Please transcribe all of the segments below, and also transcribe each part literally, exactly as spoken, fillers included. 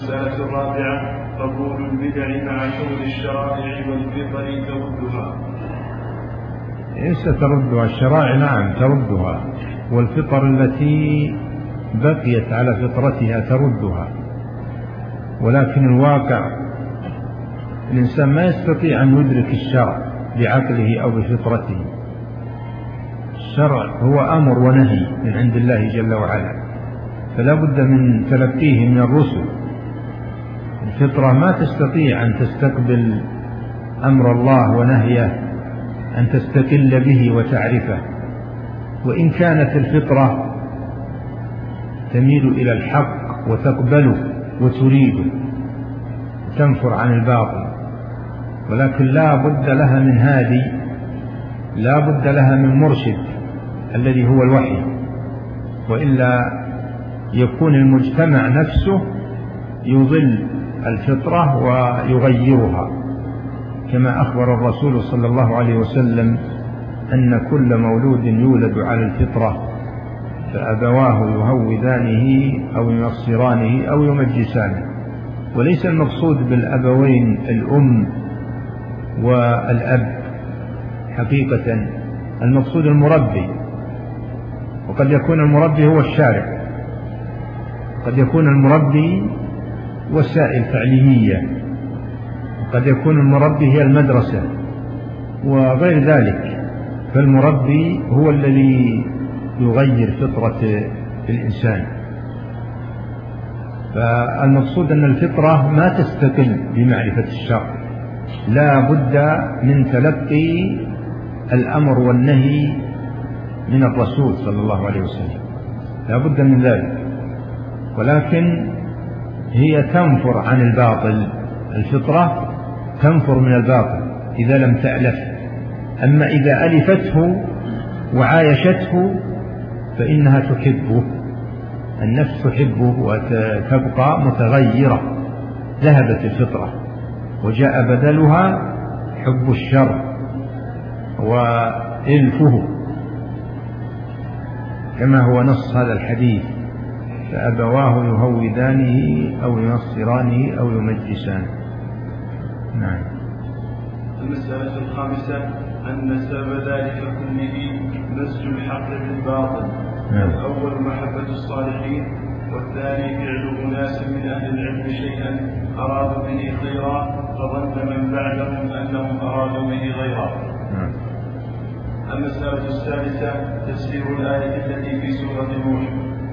المسألة الرابعة قبول البدع مع كون الشرائع والفطر تردها. ليس تردها الشرائع، نعم تردها، والفطر التي بقيت على فطرتها تردها، ولكن الواقع الإنسان ما يستطيع أن يدرك الشرع بعقله أو بفطرته. الشرع هو أمر ونهي من عند الله جل وعلا، فلا بد من تلقيه من الرسل. الفطرة ما تستطيع أن تستقبل أمر الله ونهيه، أن تستقل به وتعرفه، وإن كانت الفطرة تميل إلى الحق وتقبله وتريده تنفر عن الباطل، ولكن لا بد لها من هادي، لا بد لها من مرشد الذي هو الوحي، وإلا يكون المجتمع نفسه يضل الفطرة ويغيرها، كما أخبر الرسول صلى الله عليه وسلم أن كل مولود يولد على الفطرة فأبواه يهودانه أو ينصرانه أو يمجسانه. وليس المقصود بالأبوين الأم والأب حقيقة، المقصود المربي، وقد يكون المربي هو الشارع، قد يكون المربي وسائل تعليمية، وقد يكون المربي هي المدرسة وغير ذلك. فالمربي هو الذي يغير فطرة الإنسان. فالمقصود أن الفطرة ما تستقل بمعرفة الشرع، لا بد من تلقي الأمر والنهي من الرسول صلى الله عليه وسلم، لا بد من ذلك، ولكن هي تنفر عن الباطل. الفطرة تنفر من الباطل إذا لم تألف، أما إذا ألفته وعايشته فإنها تحبه، النفس تحبه وتبقى متغيرة. ذهبت الفطرة وجاء بدلها حب الشر وإلفه، كما هو نص هذا الحديث: فأبواه يهودانه أو ينصرانه أو يمجسانه. نعم. المسألة الخامسة أن سبب ذلك كله مزج الحق بالباطل. نعم. الأول محبة الصالحين، والثاني فعل أناس من أهل العلم شيئا أرادوا به خيرا فظن من بعدهم أنهم أرادوا به غيرا. نعم. المسألة السادسة تفسير الآية التي في سورة نوح.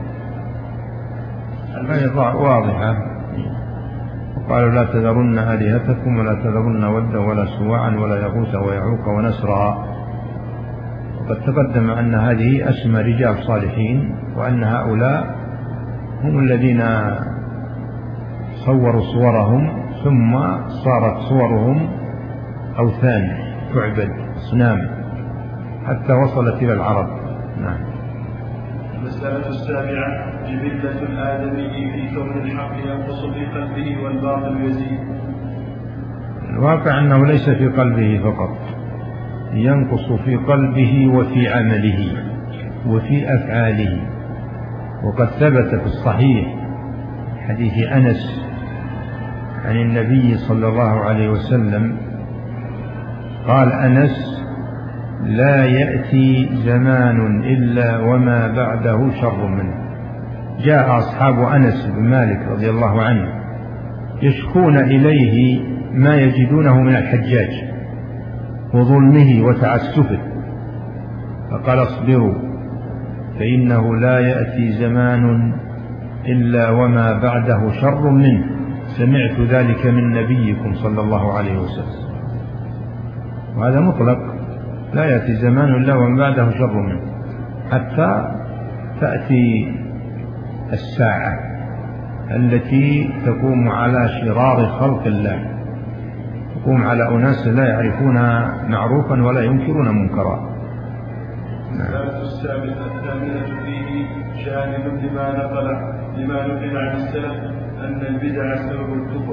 الآية واضحة: وقالوا لا تذرن آلهتكم ولا تذرن ودا ولا سواعا ولا يغوث ويعوق ونسرا. وقد تقدم أن هذه أسمى رجال صالحين، وأن هؤلاء هم الذين صوروا صورهم ثم صارت صورهم أوثان تعبد، أصنام، حتى وصلت إلى العرب. نعم. المسألة السابعة جبلة الآدمي في كون الحق ينقص في قلبه والباطل يزيد. الواقع أنه ليس في قلبه فقط، ينقص في قلبه وفي عمله وفي أفعاله. وقد ثبت في الصحيح حديث أنس عن النبي صلى الله عليه وسلم قال أنس: لا يأتي زمان إلا وما بعده شر منه. جاء أصحاب أنس بن مالك رضي الله عنه يشكون إليه ما يجدونه من الحجاج وظلمه وتعسفه، فقال: اصبروا فإنه لا يأتي زمان إلا وما بعده شر منه، سمعت ذلك من نبيكم صلى الله عليه وسلم. وهذا مطلق، لا يأتي زمان إلا وما بعده شر منه، حتى تأتي الساعة التي تقوم على شرار خلق الله، تقوم على أناس لا يعرفون معروفا ولا ينكرون منكرا. المسألة السابعة الثامنة فيه شاهد لما نقل لما نقل عن السلف أن البدع سبب الكفر.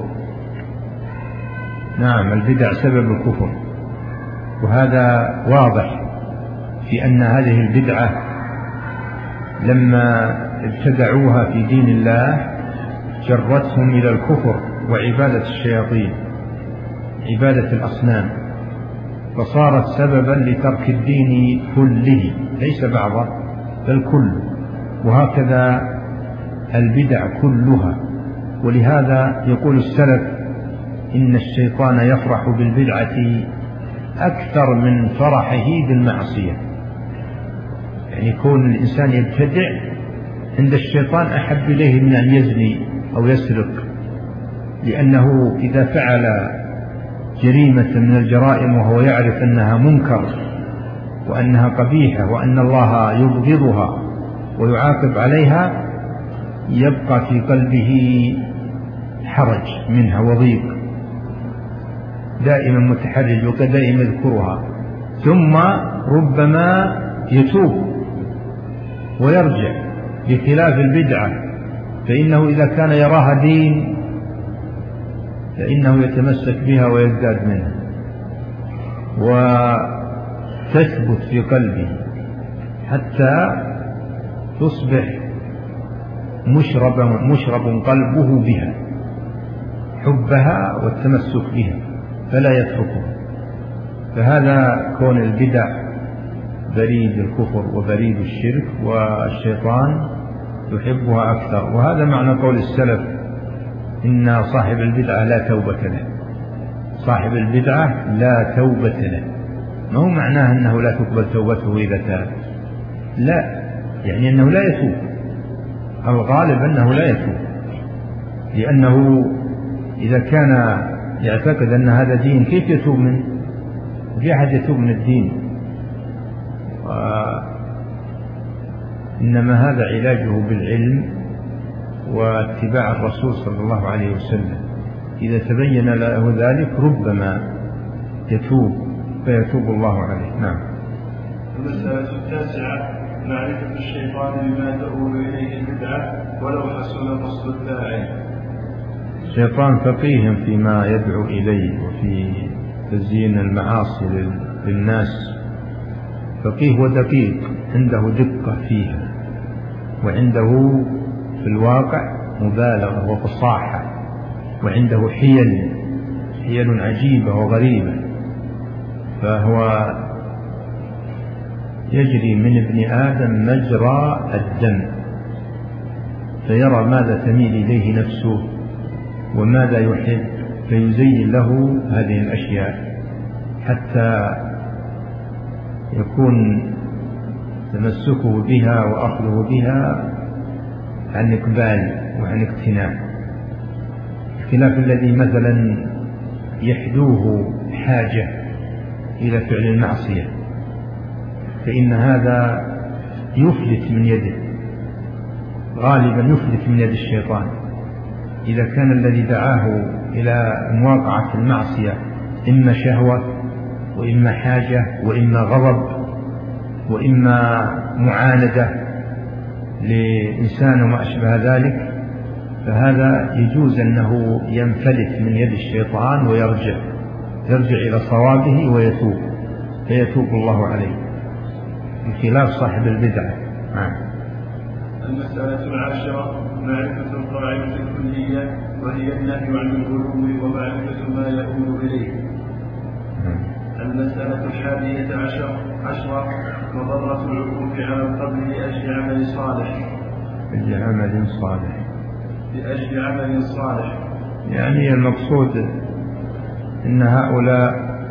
نعم، البدع سبب الكفر، وهذا واضح في أن هذه البدعة لما ابتدعوها في دين الله جرتهم إلى الكفر وعبادة الشياطين، عبادة الأصنام، فصارت سببا لترك الدين كله ليس بعضه بل كله. وهكذا البدع كلها. ولهذا يقول السلف إن الشيطان يفرح بالبدعة أكثر من فرحه بالمعصية. يعني كون الإنسان يبتدع عند الشيطان أحب إليه من أن يزني أو يسرق، لأنه إذا فعل جريمة من الجرائم وهو يعرف أنها منكر وأنها قبيحة وأن الله يبغضها ويعاقب عليها، يبقى في قلبه حرج منها وضيق، دائما متحرج وكدائما يذكرها، ثم ربما يتوب ويرجع، بخلاف البدعة فإنه إذا كان يراها دين فإنه يتمسك بها ويزداد منها وتثبت في قلبه حتى تصبح مشرب, مشرب قلبه بها، حبها والتمسك بها فلا يتركها. فهذا كون البدع بريد الكفر وبريد الشرك، والشيطان يحبها أكثر. وهذا معنى قول السلف إن صاحب البدعة لا توبة له. صاحب البدعة لا توبة له، ما هو معناه أنه لا تقبل توبته إذا تاب، لا، يعني أنه لا يتوب. الغالب أنه لا يتوب، لأنه إذا كان يعتقد أن هذا دين كيف يتوب منه؟ في أحد يتوب من الدين؟ إنما هذا علاجه بالعلم واتباع الرسول صلى الله عليه وسلم. إذا تبين له ذلك ربما يتوب فيتوب الله عليه. نعم. المسألة التاسعة: معرفة الشيطان بما تؤول إليه البدعة ولو حسن قصد الداعي. الشيطان فقيه فيما يدعو إليه وفي تزيين المعاصي للناس، فقيه ودقيق، عنده دقة فيها، وعنده في الواقع مبالغة وفصاحة، وعنده حيل حيل عجيبة وغريبة. فهو يجري من ابن آدم مجرى الدم، فيرى ماذا تميل إليه نفسه وماذا يحب فيزين له هذه الأشياء حتى يكون تمسكه بها وأخذه بها عن إقبال وعن اقتناع، خلاف الذي مثلا يحدوه حاجة إلى فعل المعصية، فإن هذا يفلت من يده، غالبا يفلت من يد الشيطان. إذا كان الذي دعاه إلى مواقعة المعصية إما شهوة وإما حاجة وإما غضب وإما معاندة لإنسان وما أشبه ذلك، فهذا يجوز أنه ينفلت من يد الشيطان ويرجع يرجع إلى صوابه ويتوب، فيتوب الله عليه، بخلاف صاحب البدعة. المسألة العاشرة: معرفة القاعدة الكلية وهي النهي عن الغلو ومعرفة ما يؤول إليه. المسألة الحادية عشر عشرة: مضرة العكوف على القبر لأجل عمل صالح. لأجل عمل صالح لأجل عمل صالح يعني المقصود إن هؤلاء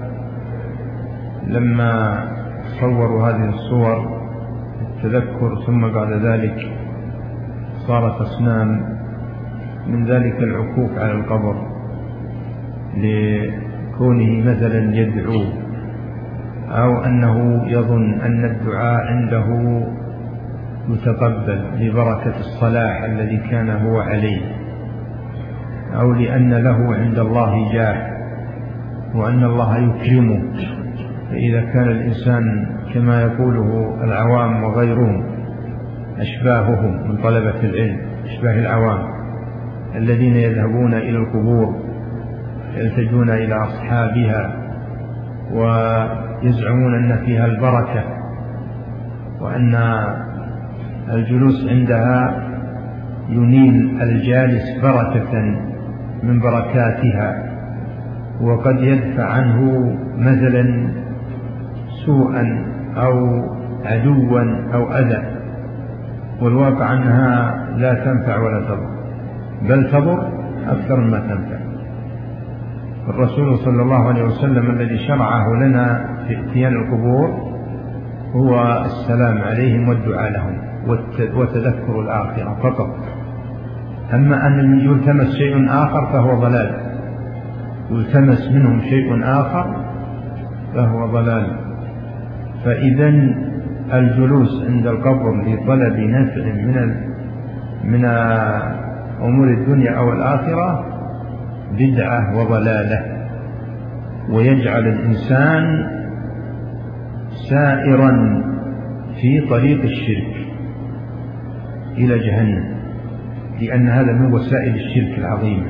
لما صوروا هذه الصور التذكر ثم بعد ذلك صارت أصنام، من ذلك العكوف على القبر لكونه مثلا يدعو، أو أنه يظن أن الدعاء عنده متقبل لبركة الصلاح الذي كان هو عليه، أو لأن له عند الله جاه وأن الله يكرمه. فإذا كان الإنسان كما يقوله العوام وغيرهم أشباههم من طلبة العلم، أشباه العوام الذين يذهبون إلى القبور يلتجون إلى أصحابها ويزعمون أن فيها البركة وأن الجلوس عندها ينيل الجالس بركة من بركاتها، وقد يدفع عنه مثلا سوءا أو عدوا أو أذى، والواقع أنها لا تنفع ولا تضر، بل تضر أكثر مما تنفع. الرسول صلى الله عليه وسلم الذي شرعه لنا في اتيان القبور هو السلام عليهم والدعاء لهم وتذكر الآخرة فقط. أما أن يلتمس شيء آخر فهو ضلال، يلتمس منهم شيء آخر فهو ضلال. فإذا الجلوس عند القبر لطلب نفع من من أمور الدنيا أو الآخرة بدعة وضلالة، ويجعل الإنسان سائرا في طريق الشرك إلى جهنم، لأن هذا من وسائل الشرك العظيمة.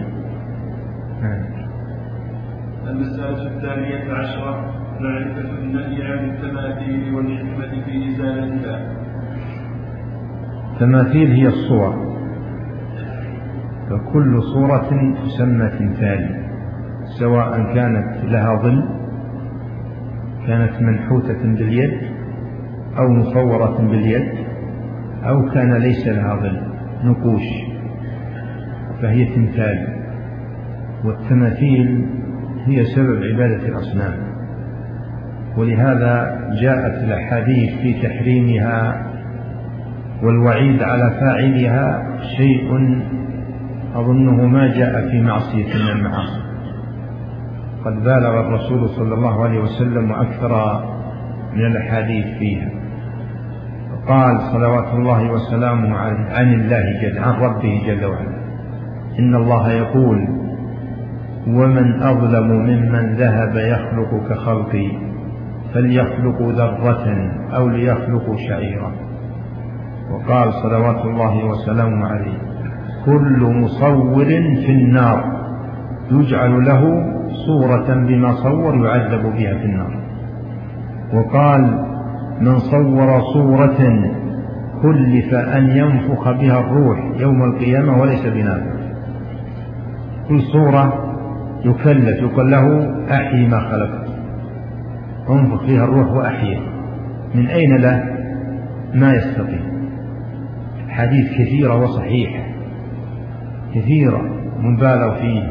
المسألة الثانية عشرة معرفة النهي عن التماثيل والحكمة في إزالتها. التماثيل هي الصور، فكل صورة تسمى تمثال، سواء كانت لها ظل، كانت منحوتة باليد أو مصورة باليد، أو كان ليس لها ظل نقوش، فهي تمثال. والتماثيل هي سبب عبادة الأصنام، ولهذا جاءت الأحاديث في تحريمها والوعيد على فاعلها شيء أظنه ما جاء في معصية من المعاصي. قد بالغ الرسول صلى الله عليه وسلم وأكثر من الأحاديث فيها، قال صلوات الله وسلامه عن الله جل عن ربه جل وعلا: إن الله يقول: ومن أظلم ممن ذهب يخلق كخلقي فليخلقوا ذرة أو ليخلقوا شعيرا. وقال صلوات الله وسلامه عليه: كل مصور في النار يجعل له صورة بما صور يعذب بها في النار. وقال: من صور صورة كلف أن ينفخ بها الروح يوم القيامة وليس بنافخ. كل صورة يكلف، يقول له: أحيي ما خلقت، انفخ فيها الروح وأحيي. من أين له؟ ما يستطيع. حديث كثيرة وصحيحة كثيرة مبالغ فيه،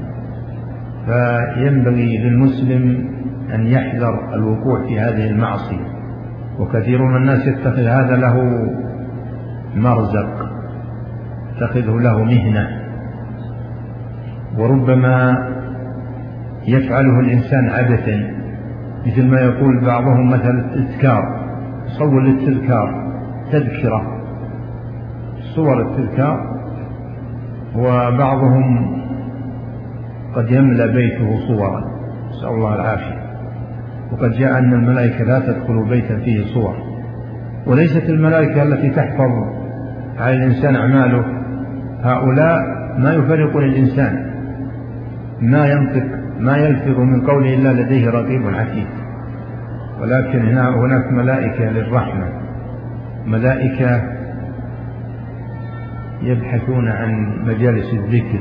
فينبغي للمسلم أن يحذر الوقوع في هذه المعصية. وكثير من الناس يتخذ هذا له مرزق، يتخذه له مهنة، وربما يفعله الإنسان عبثا، مثل ما يقول بعضهم مثل التذكار، صور للتذكار تذكرة، صور التذكار. وبعضهم قد يملأ بيته صورا، نسأل الله العافية. وقد جاء أن الملائكة لا تدخل بيتا فيه صور، وليست الملائكة التي تحفظ على الإنسان أعماله، هؤلاء ما يفرقون الإنسان، ما ينطق ما يلفظ من قوله إلا لديه رقيب عتيد. ولكن هنا هناك ملائكة للرحمة، ملائكة يبحثون عن مجالس الذكر،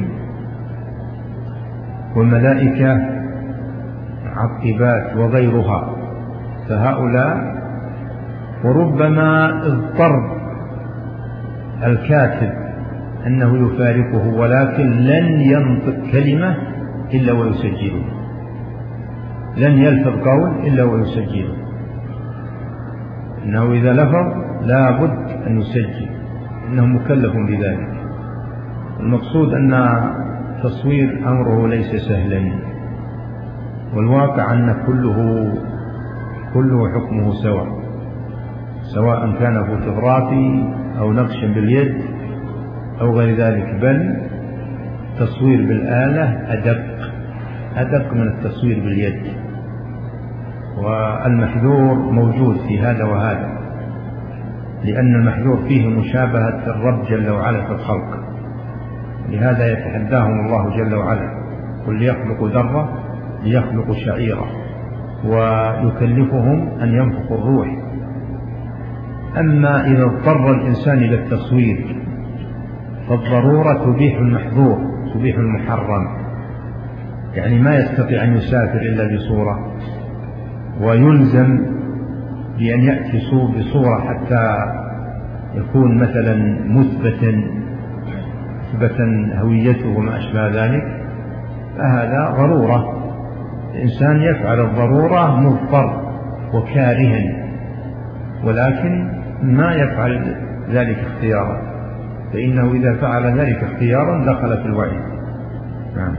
وملائكة عقبات وغيرها. فهؤلاء وربما اضطر الكاتب أنه يفارقه، ولكن لن ينطق كلمة إلا ويسجله، لن يلفظ قول إلا ويسجله، إنه إذا لفظ لا بد أن يسجل، إنه مكلف بذلك. المقصود أن تصوير أمره ليس سهلا، والواقع أن كله كله حكمه سواء، سواء كان فوتوغرافي أو نقش باليد أو غير ذلك، بل تصوير بالآلة أدق أدق من التصوير باليد. والمحذور موجود في هذا وهذا، لأن المحذور فيه مشابهة الرب جل وعلا في الخلق، لهذا يتحداهم الله جل وعلا: قل ليخلقوا ذرة ليخلقوا شعيرة، ويكلفهم أن ينفخوا الروح. أما إذا اضطر الإنسان إلى التصوير فالضرورة تبيح المحظور تبيح المحرم، يعني ما يستطيع أن يسافر إلا بصورة، ويلزم بأن يأتي بصورة حتى يكون مثلا مثبتا مثبتا هويته وما أشبه ذلك، فهذا ضرورة. الإنسان يفعل الضرورة مضطر وكارها، ولكن ما يفعل ذلك اختيارا، فإنه إذا فعل ذلك اختيارا دخل في الوعيد. نعم.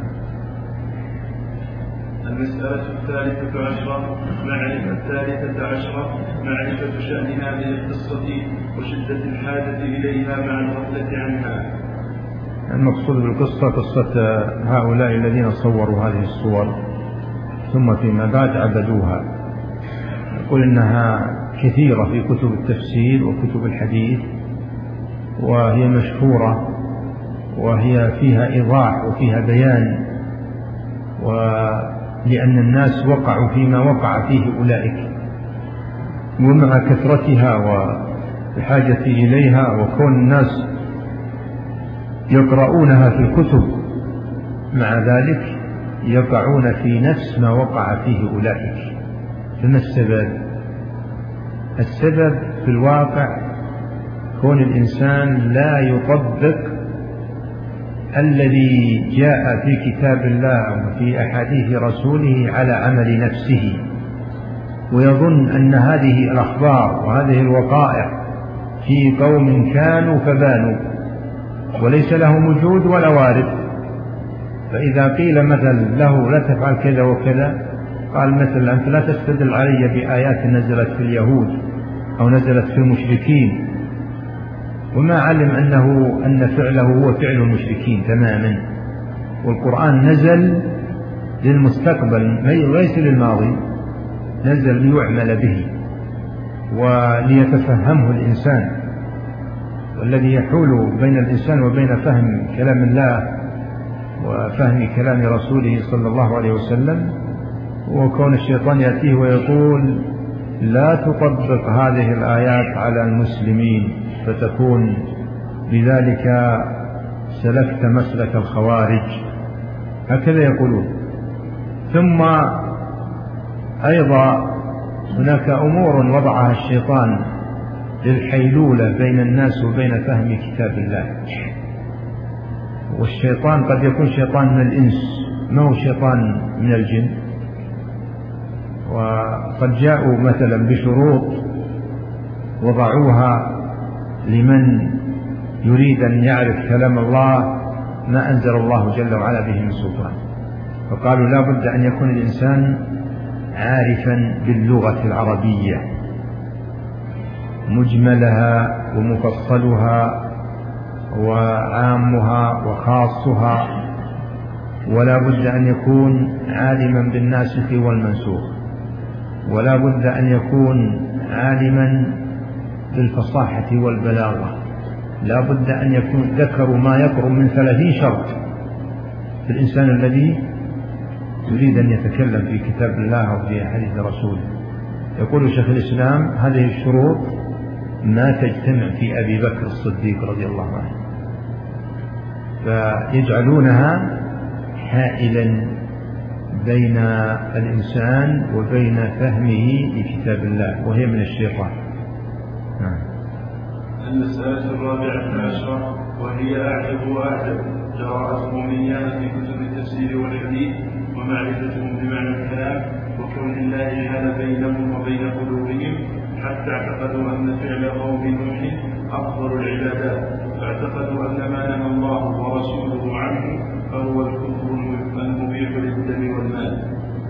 المسألة الثالثة عشرة معرفة الثالثة عشرة معرفة شأن هذه القصة وشدة الحاجة إليها مع الغفلة عنها. المقصود بالقصة قصة هؤلاء الذين صوروا هذه الصور ثم فيما بعد عبدوها. يقول إنها كثيرة في كتب التفسير وكتب الحديث، وهي مشهورة، وهي فيها إيضاح وفيها بيان، ولأن الناس وقعوا فيما وقع فيه أولئك، ومع كثرتها والحاجة إليها وكون الناس يقرؤونها في الكتب مع ذلك يقعون في نفس ما وقع فيه أولئك. فما السبب؟ السبب في الواقع كون الإنسان لا يطبق الذي جاء في كتاب الله وفي أحاديث رسوله على عمل نفسه، ويظن أن هذه الأخبار وهذه الوقائع في قوم كانوا فبانوا وليس لهم وجود ولا وارد. فإذا قيل مثل له لا تفعل كذا وكذا، قال مثلا أنت لا تستدل علي بآيات نزلت في اليهود أو نزلت في المشركين، وما علم أنه أن فعله هو فعل المشركين تماما. والقرآن نزل للمستقبل ليس للماضي، نزل ليعمل به وليتفهمه الإنسان. والذي يحول بين الإنسان وبين فهم كلام الله وفهم كلام رسوله صلى الله عليه وسلم وكون الشيطان يأتيه ويقول لا تطبق هذه الآيات على المسلمين فتكون بذلك سلكت مسلك الخوارج، هكذا يقولون. ثم أيضا هناك أمور وضعها الشيطان للحيلولة بين الناس وبين فهم كتاب الله. والشيطان قد يكون شيطان من الإنس، ما هو شيطان من الجن. وقد جاءوا مثلا بشروط وضعوها لمن يريد أن يعرف كلام الله ما أنزل الله جل وعلا به من سلطان، فقالوا لا بد أن يكون الإنسان عارفا باللغة العربية مجملها ومفصلها وعامها وخاصها، ولا بد أن يكون عالما بالناسخ والمنسوخ، ولا بد أن يكون عالما بالفصاحة والبلاغة، لا بد أن يكون ذكر ما يقرب من ثلاثين شرط في الإنسان الذي يريد أن يتكلم في كتاب الله أو في حديث رسوله. يقول شيخ الإسلام هذه الشروط ما تجتمع في أبي بكر الصديق رضي الله عنه، فيجعلونها حائلا بين الإنسان وبين فهمه لكتاب الله، وهي من الشيطان. المسألة الرابعة عشرة وهي أعجب وأعجب جراءة الروميان في كتب التفسير والحديث ومعرفتهم بمعنى الكلام وكون الله حال بينهم وبين قلوبهم حتى اعتقدوا أن فعل قوم نوح أفضل العبادات، واعتقدوا أن ما نهى الله ورسوله عنه فهو الكفر المبيح للدم والمال.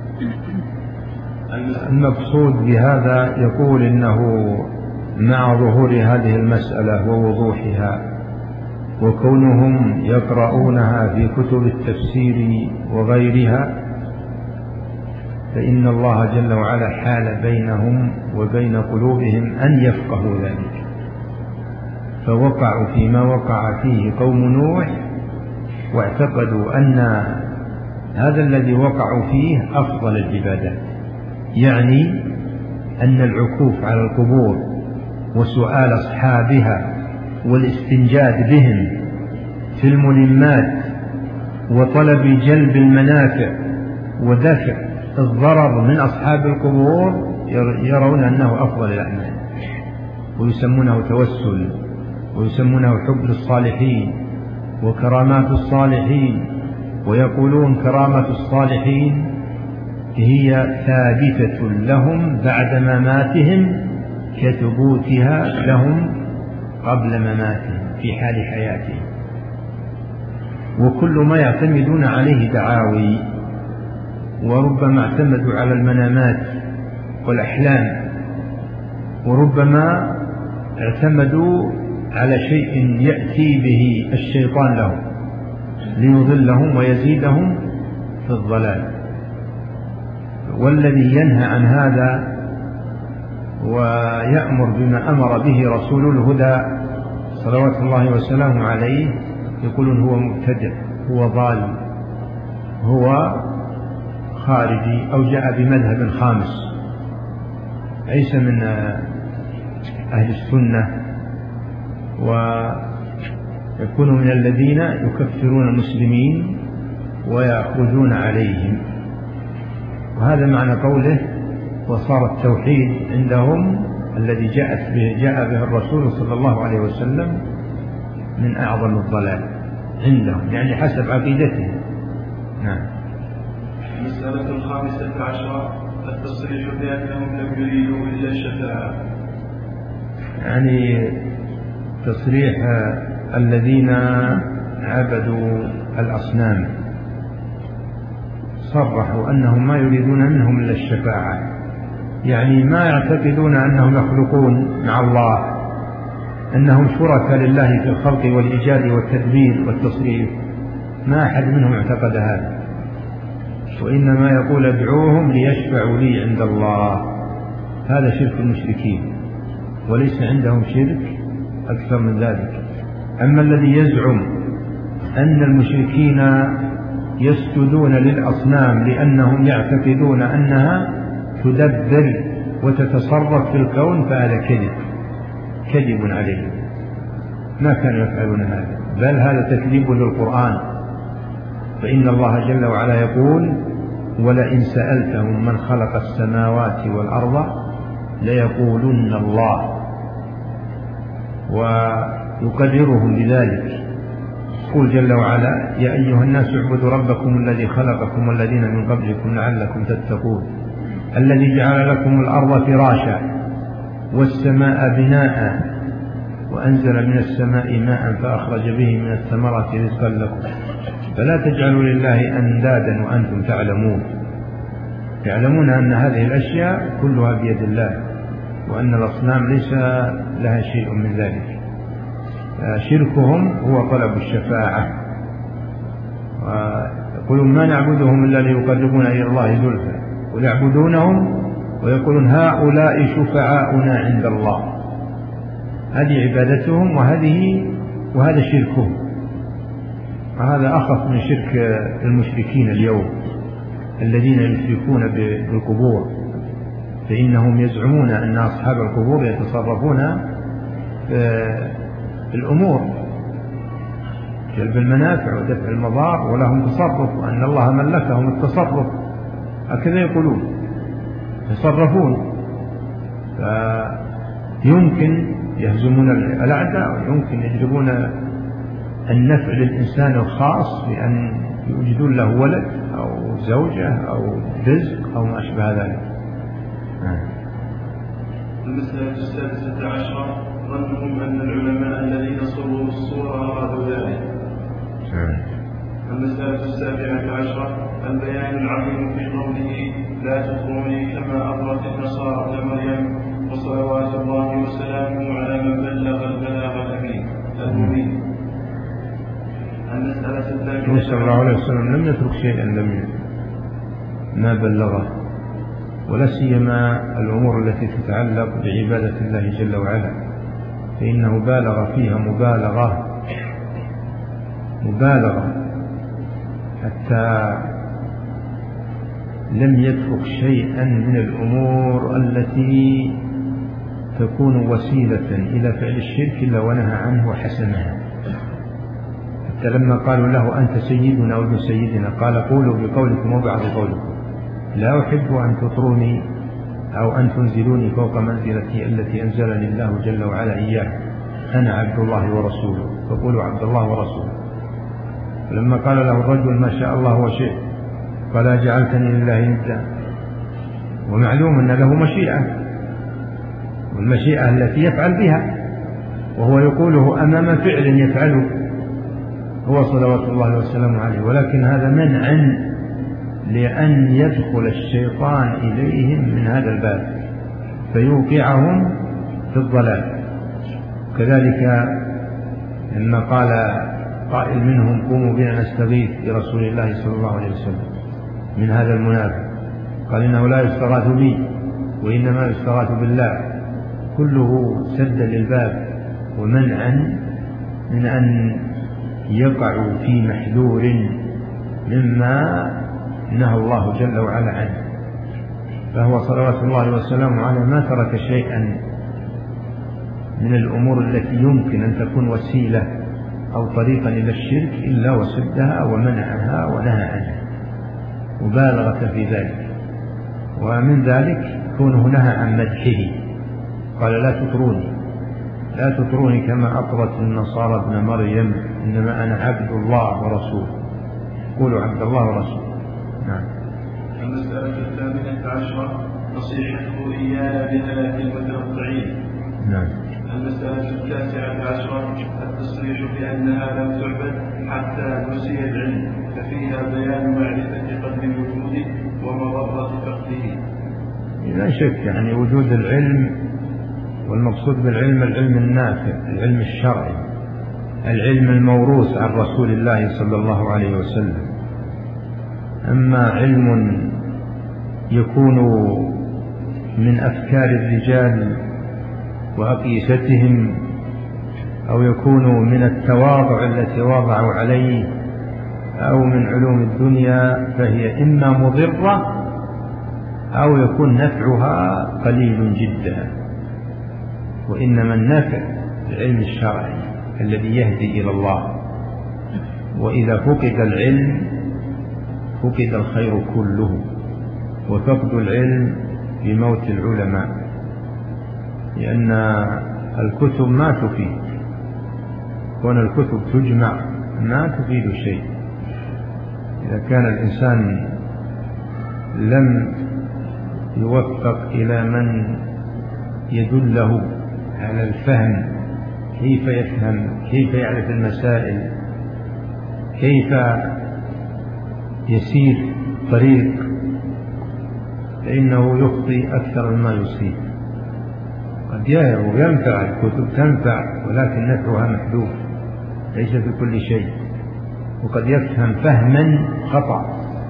المقصود بهذا يقول إنه مع ظهور هذه المسألة ووضوحها وكونهم يقرؤونها في كتب التفسير وغيرها، فإن الله جل وعلا حال بينهم وبين قلوبهم أن يفقهوا ذلك، فوقعوا فيما وقع فيه قوم نوح واعتقدوا أن هذا الذي وقعوا فيه أفضل العبادات، يعني أن العكوف على القبور وسؤال أصحابها والاستنجاد بهم في الملمات وطلب جلب المنافع ودفع الضرر من أصحاب القبور يرون أنه أفضل الأعمال، ويسمونه توسل، ويسمونه حب الصالحين وكرامات الصالحين، ويقولون كرامة الصالحين هي ثابتة لهم بعد مماتهم كثبوتها لهم قبل مماتهم في حال حياتهم. وكل ما يعتمدون عليه دعاوي، وربما اعتمدوا على المنامات والأحلام، وربما اعتمدوا على شيء يأتي به الشيطان لهم ليضلهم ويزيدهم في الضلال. والذي ينهى عن هذا ويأمر بما أمر به رسول الهدى صلوات الله وسلامه عليه يقولون هو مبتدع، هو ضال، هو خارجي، أو جاء بمذهب خامس، ليس من أهل السنة، ويكون من الذين يكفرون المسلمين ويأخذون عليهم. وهذا معنى قوله وصار التوحيد عندهم الذي جاءت به جاء به الرسول صلى الله عليه وسلم من أعظم الضلال عندهم، يعني حسب عقيدتهم. نعم. المسألة الخامسة عشرة التصريح بأنهم لم يريدوا إلا الشفاعة، يعني تصريح الذين عبدوا الأصنام صرحوا أنهم ما يريدون منهم إلا الشفاعة، يعني ما يعتقدون أنهم يخلقون مع الله، أنهم شركاء لله في الخلق والإيجاد والتدبير والتصريف، ما أحد منهم اعتقد هذا، وإنما يقول ادعوهم ليشفعوا لي عند الله. هذا شرك المشركين، وليس عندهم شرك أكثر من ذلك. أما الذي يزعم أن المشركين يسجدون للأصنام لأنهم يعتقدون أنها تدبر وتتصرف في الكون فهذا كذب كذب عليهم، ما كانوا يفعلون هذا، بل هذا تكذيب للقرآن. فإن الله جل وعلا يقول ولئن سألتهم من خلق السماوات والأرض ليقولن الله، ويقررهم بذلك. يقول جل وعلا يا أيها الناس اعبدوا ربكم الذي خلقكم والذين من قبلكم لعلكم تتقون الذي جعل لكم الأرض فراشا والسماء بناء وأنزل من السماء ماء فأخرج به من الثمرات رزقا لكم فلا تجعلوا لله أندادا وأنتم تعلمون تعلمون أن هذه الأشياء كلها بيد الله، وأن الأصنام ليس لها شيء من ذلك. شركهم هو طلب الشفاعة، ويقولون ما نعبدهم إلا ليقربونا إلى الله زلفى، ويعبدونهم ويقولون هؤلاء شفعاؤنا عند الله. هذه عبادتهم وهذه وهذا شركهم، وهذا أخف من شرك المشركين اليوم الذين يشركون بالقبور، فإنهم يزعمون أن أصحاب القبور يتصرفون في الأمور جلب المنافع ودفع المضار ولهم تصرف، وأن الله ملكهم التصرف، هكذا يقولون يتصرفون، فيمكن يهزمون الأعداء ويمكن يجلبون النفع للإنسان الخاص بأن يوجدون له ولد أو زوجة أو رزق أو ما أشبه ذلك. المسألة السادسة عشرة ظنهم أن العلماء الذين صوروا الصورة أرادوا ذلك. المسألة السابعة عشرة البيان العظيم في قوله لا تطروني كما أطرت النصارى ابن مريم وصلوات الله وسلامه على من بلغ البلاغ الأمين المبين. المسألة الثانية صلى الله عليه وسلم لم يترك شيئا لم ما بلغه، ولا سيما الأمور التي تتعلق بعبادة الله جل وعلا، فإنه بالغ فيها مبالغة مبالغة حتى لم يترك شيئا من الأمور التي تكون وسيلة إلى فعل الشرك إلا ونهى عنه وحسنها، حتى لما قالوا له أنت سيدنا وابن سيدنا قال قولوا بقولكم وبعض قولكم، لا أحب أن تطروني أو أن تنزلوني فوق منزلتي التي أنزلني الله جل وعلا إياه، أنا عبد الله ورسوله فقولوا عبد الله ورسوله. فلما قال له الرجل ما شاء الله وشئت قال جعلتني لله ندا، ومعلوم أن له مشيئة، والمشيئة التي يفعل بها، وهو يقوله أمام فعل يفعله هو صلوات الله وسلامه عليه، ولكن هذا منعا لأن يدخل الشيطان إليهم من هذا الباب فيوقعهم في الضلال. كذلك لما قال قائل منهم قوموا بنا نستغيث برسول الله صلى الله عليه وسلم من هذا المنافق، قال إنه لا يستغاث بي وإنما يستغاث بالله، كله سدا للباب ومنعا من أن يقعوا في محذور مما نهى الله جل وعلا عنه. فهو صلوات الله وسلامه عليه ما ترك شيئا من الأمور التي يمكن أن تكون وسيلة أو طريقا إلى الشرك إلا وسدها ومنعها ونهى عنها مبالغة في ذلك. ومن ذلك كونه نهى عن مدحه، قال لا تطروني لا تطروني كما أطرت النصارى ابن مريم، إنما أنا عبد الله ورسوله، قولوا عبد الله ورسوله. نعم. المسألة الثامنة عشرة نصيحته إيانا بثلاث المتنطعين. نعم. المسألة التاسعة عشرة التصريح بأنها لم تعبد حتى نسي العلم، ففيها بيان معرفة قدر وجوده ومضرة فقده. لا شك يعني وجود العلم، والمقصود بالعلم العلم النافع، العلم الشرعي، العلم الموروث عن رسول الله صلى الله عليه وسلم. أما علم يكون من أفكار الرجال وأقيستهم، أو يكون من التواضع التي وضعوا عليه، أو من علوم الدنيا، فهي إما مضرة أو يكون نفعها قليل جدا. وإنما النافع العلم الشرعي الذي يهدي إلى الله، وإذا فقد العلم فقد الخير كله، وفقد العلم بموت العلماء، لأن الكتب ما تفيد، كون الكتب تجمع ما تفيد شيء. إذا كان الإنسان لم يوفق إلى من يدله على الفهم، كيف يفهم، كيف يعرف المسائل، كيف يسير طريق، فإنه يخطي أكثر مما يصيب. قد ينفع الكتب تنفع، ولكن نفعها محدود ليس في كل شيء، وقد يفهم فهما خطأ.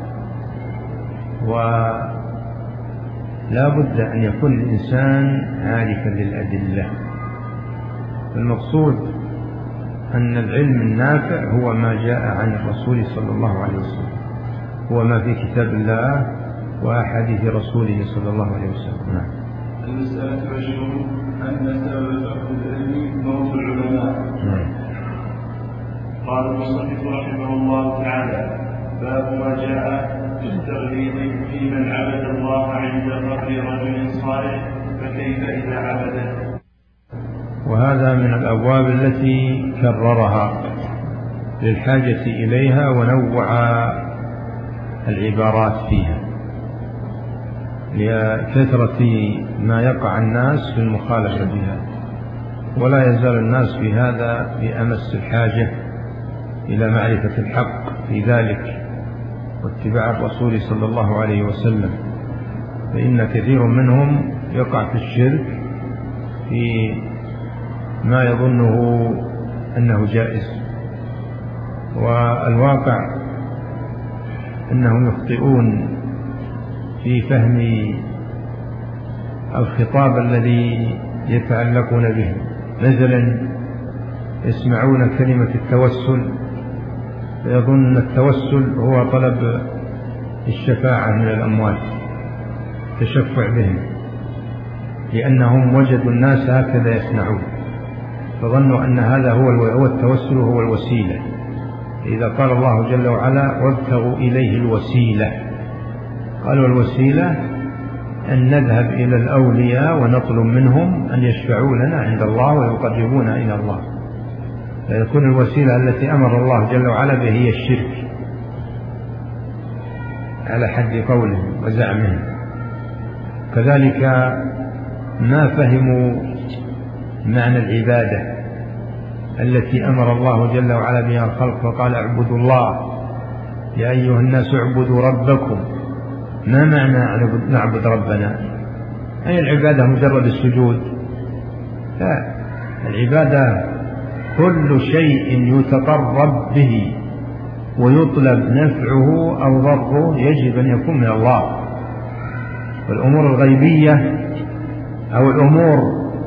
ولا بد أن يكون الإنسان عارفا للأدلة. المقصود أن العلم النافع هو ما جاء عن الرسول صلى الله عليه وسلم، هو ما في كتاب الله وأحاديث رسوله صلى الله عليه وسلم. نعم. المسألة عشرون أن سبب فقد العلم موت العلماء. نعم. قال المصنف رحمه الله تعالى: باب ما جاء في التغليظ في من عبد الله عند قبر رجل صالح، فكيف إذا عبده. وهذا من الأبواب التي كررها للحاجة إليها، ونوع العبارات فيها لكثرة ما يقع الناس في المخالفة بها. ولا يزال الناس في هذا بأمس الحاجة إلى معرفة الحق في ذلك واتباع الرسول صلى الله عليه وسلم، فإن كثير منهم يقع في الشرك في ما يظنه أنه جائز، والواقع أنهم يخطئون في فهم الخطاب الذي يتعلقون به. مثلا يسمعون كلمة التوسل فيظن التوسل هو طلب الشفاعة من الأموات، تشفع بهم، لأنهم وجدوا الناس هكذا يصنعون، فظنوا أن هذا هو التوسل هو الوسيلة. إذا قال الله جل وعلا وابتغوا إليه الوسيلة، قالوا الوسيلة أن نذهب إلى الأولياء ونطلب منهم أن يشفعوا لنا عند الله ويقربونا إلى الله، فيكون الوسيلة التي أمر الله جل وعلا به هي الشرك على حد قولهم وزعمهم. كذلك ما فهموا معنى العبادة التي أمر الله جل وعلا بها الخلق، فقال اعبدوا الله يا أيها الناس اعبدوا ربكم. ما معنى نعبد ربنا؟ أي العبادة مجرد السجود؟ لا، العبادة كل شيء يتقرب به ويطلب نفعه أو ضره يجب أن يكون من الله. والأمور الغيبية أو الأمور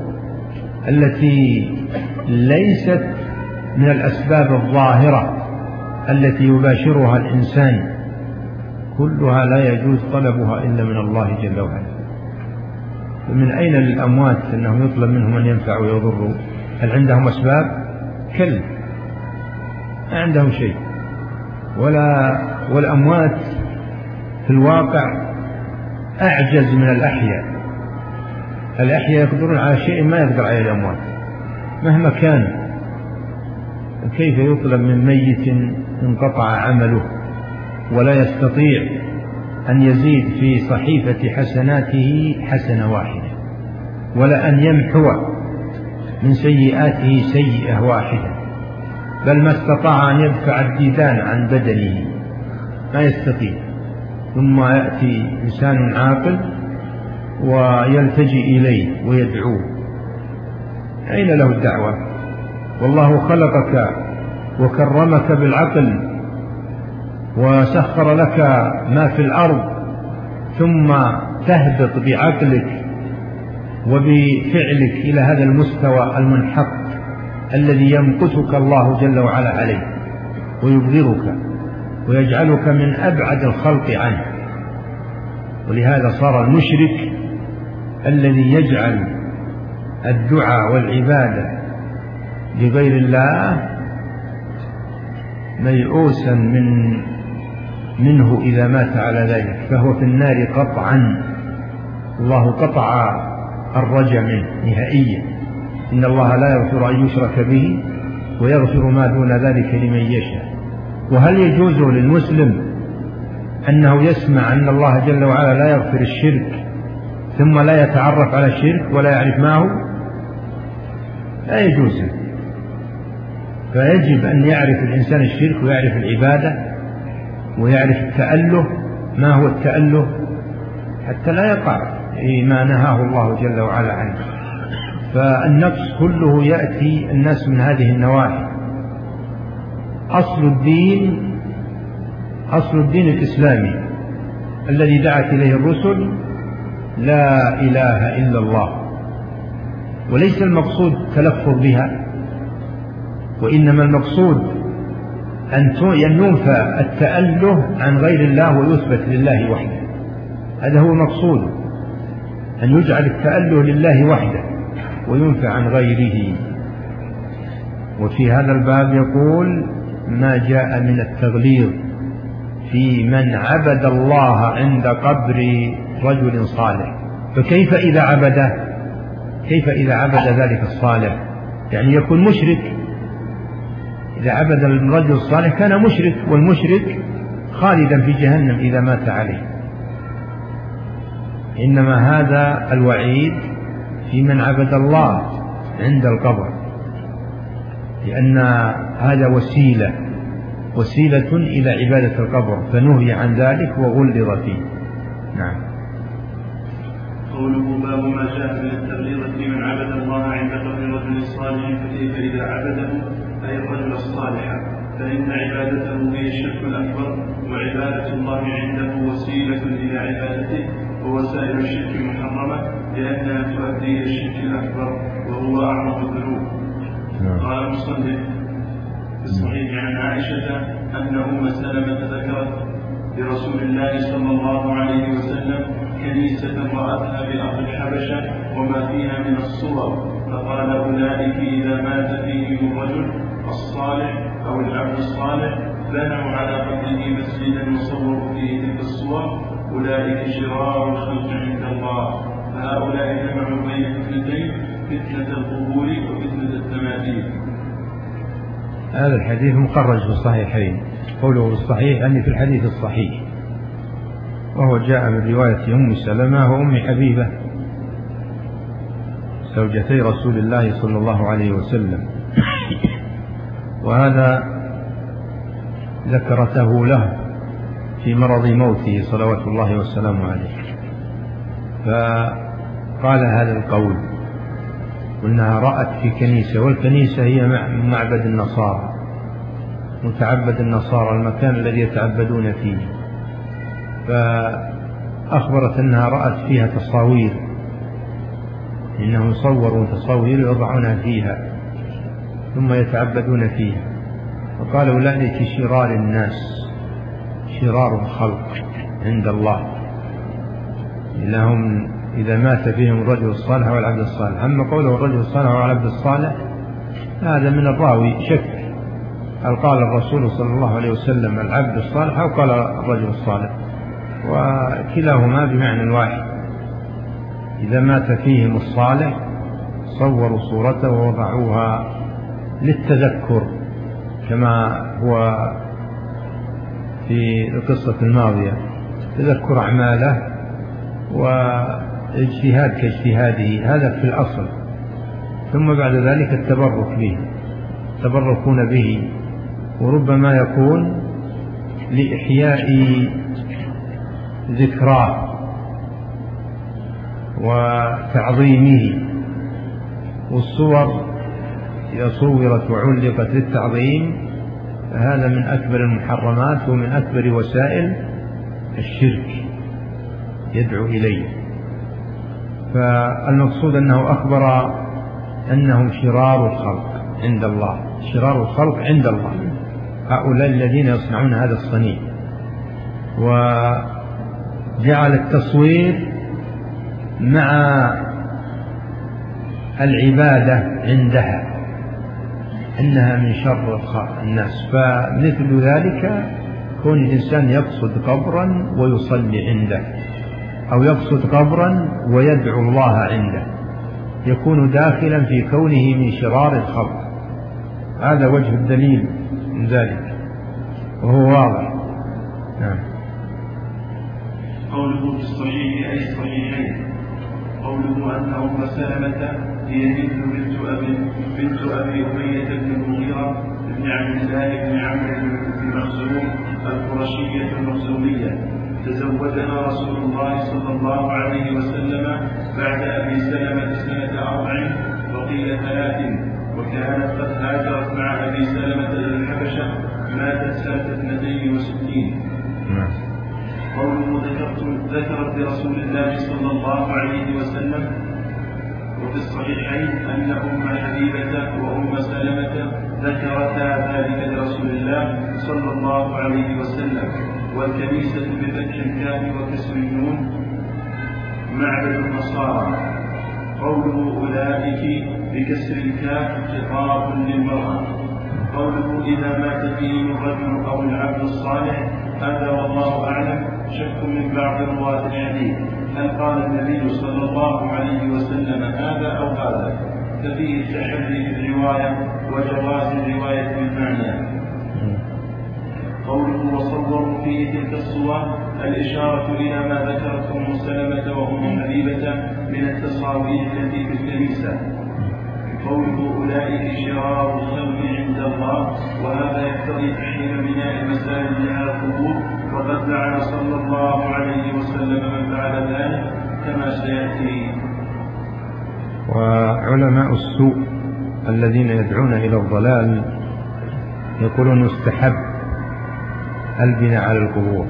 التي ليست من الأسباب الظاهرة التي يباشرها الإنسان كلها لا يجوز طلبها إلا من الله جل وعلا. فمن أين للأموات أنهم يطلب منهم أن ينفعوا ويضروا؟ هل عندهم أسباب؟ كلا، ما عندهم شيء. ولا والأموات في الواقع أعجز من الأحياء. الأحياء يقدرون على شيء ما يقدر عليه الأموات مهما كان. كيف يطلب من ميت انقطع عمله ولا يستطيع أن يزيد في صحيفة حسناته حسنة واحدة، ولا أن يمحو من سيئاته سيئة واحدة، بل ما استطاع أن يدفع الديدان عن بدنه ما يستطيع. ثم يأتي إنسان عاقل ويلتجئ إليه ويدعوه، أين له الدعوة؟ والله خلقك وكرمك بالعقل وسخر لك ما في الأرض، ثم تهبط بعقلك وبفعلك إلى هذا المستوى المنحط الذي يمقتك الله جل وعلا عليه ويبغضك ويجعلك من أبعد الخلق عنه. ولهذا صار المشرك الذي يجعل الدعاء والعبادة لغير الله ميؤوسا من منه إذا مات على ذلك، فهو في النار قطعا. الله قطع الرجع منه نهائيا. إن الله لا يغفر أن يشرك به ويغفر ما دون ذلك لمن يشاء. وهل يجوز للمسلم أنه يسمع أن الله جل وعلا لا يغفر الشرك ثم لا يتعرف على الشرك ولا يعرف ما هو؟ لا يجوز. فيجب أن يعرف الإنسان الشرك ويعرف العبادة ويعرف التأله، ما هو التأله، حتى لا يقع ما نهاه الله جل وعلا عنه. فالنقص كله يأتي الناس من هذه النواحي. أصل الدين أصل الدين الإسلامي الذي دعت إليه الرسل لا إله إلا الله، وليس المقصود تلفظ بها، وإنما المقصود أن ينفى التأله عن غير الله ويثبت لله وحده. هذا هو مقصود، أن يجعل التأله لله وحده وينفى عن غيره. وفي هذا الباب يقول ما جاء من التغليظ في من عبد الله عند قبر رجل صالح. فكيف إذا عبده؟ كيف إذا عبد ذلك الصالح؟ يعني يكون مشرك. إذا عبد الرجل الصالح كان مشرك، والمشرك خالدا في جهنم إذا مات عليه. إنما هذا الوعيد في من عبد الله عند القبر، لأن هذا وسيلة وسيلة إلى عبادة القبر، فنهي عن ذلك وغلظ فيه. نعم. قوله باب ما جاء من التغليظ في من عبد الله عند قبر الرجل الصالح، فكيف إذا عبده أي الرجل الصالح، فإن عبادته هي الشرك الأكبر، وعبادة الله عنده وسيلة إلى عبادته، ووسائل الشرك محرمة لأنها تؤدي إلى الشرك الأكبر وهو أعظم الذنوب. قال المصنف في الصحيح عن عائشة أن أم سلمة ذكرت لرسول الله صلى الله عليه وسلم كنيسة رأتها بأرض الحبشة وما فيها من الصور، فقال أولئك إذا مات فيهم الرجل الصالح أو العبد الصالح بنوا على قبره مسجدا وصوروا فيه تلك الصور أولئك شرار الخلق عند الله. فهؤلاء جمعوا بين فتنتين، فتنة القبور وفتنة التماثيل. هذا الحديث مخرج في الصحيحين، قوله في الصحيح يعني في الحديث الصحيح، وهو جاء من رواية أم سلمة وأم حبيبة زوجتي رسول الله صلى الله عليه وسلم، وهذا ذكرته له في مرض موته صلوات الله وسلامه عليه، فقال هذا القول، وأنها رأت في كنيسة، والكنيسة هي معبد النصارى، متعبد النصارى، المكان الذي يتعبدون فيه، فأخبرت أنها رأت فيها تصاوير، إنهم صوروا تصاوير يضعونها فيها ثم يتعبدون فيها، وقال أولئك شرار الناس، شرار الخلق عند الله، لهم إذا مات فيهم الرجل الصالح والعبد الصالح. أما قوله الرجل الصالح والعبد الصالح هذا من الراوي شك، هل قال الرسول صلى الله عليه وسلم العبد الصالح أو قال الرجل الصالح، وكلاهما بمعنى واحد. إذا مات فيهم الصالح صوروا صورته ووضعوها للتذكر، كما هو في القصة الماضية، تذكر أعماله واجتهاد كاجتهاده، هذا في الأصل، ثم بعد ذلك التبرك به، تبركون به، وربما يكون لإحياء ذكراه وتعظيمه، والصور إذا صورت وعلقت للتعظيم فهذا من أكبر المحرمات ومن أكبر وسائل الشرك يدعو إليه. فالمقصود أنه أخبر أنهم شرار الخلق عند الله، شرار الخلق عند الله هؤلاء الذين يصنعون هذا الصنيع، وجعل التصوير مع العبادة عندها إنها من شر الناس. فمثل ذلك كون الإنسان يقصد قبرا ويصلي عنده، أو يقصد قبرا ويدعو الله عنده، يكون داخلا في كونه من شرار الخلق. هذا وجه الدليل من ذلك وهو واضح. نعم. قوله في الصحيح أي الصحيحين، قوله أن أم سلمة هي بنت بنت أبي بنت أبي أمية بن المغيرة بن عبد الله بن عمرو بن مخزوم القرشية المخزومية، تزوجها رسول الله صلى الله عليه وسلم بعد أبي سلمة سنة أربع وقيل ثلاث، وكانت قد هاجرت مع أبي سلمة إلى الحبشة، ماتت سنة اثنتين وستين. قوله ذكرت لرسول الله صلى الله عليه وسلم، وفي الصحيحين أن أم حبيبة وأم سلمة ذكرتا ذلك لرسول الله صلى الله عليه وسلم. والكنيسة بفتح الكاف وكسر النون معبد النصارى. قوله أولئك بكسر الكاف خطاب للمرأة. قوله إذا مات فيهم الرجل أو العبد الصالح، هذا والله أعلم شك من بعض رواة الحديث، هل قال النبي صلى الله عليه وسلم هذا أو هذا، ففيه التحري في الرواية وجواز الرواية بالمعنى. قوله وصوروا فيه تلك الصور، الإشارة إلى ما ذكرته أم سلمة وأم حبيبة من التصاوير التي في الكنيسة. قوله أولئك شرار الخلق عند الله، وهذا يقتضي تحريم بناء المساجد على القبور، وقد لعن صلى الله عليه وسلم من فعل ذلك كما سيأتي. وعلماء السوء الذين يدعون إلى الضلال يقولون يستحب البناء على القبور،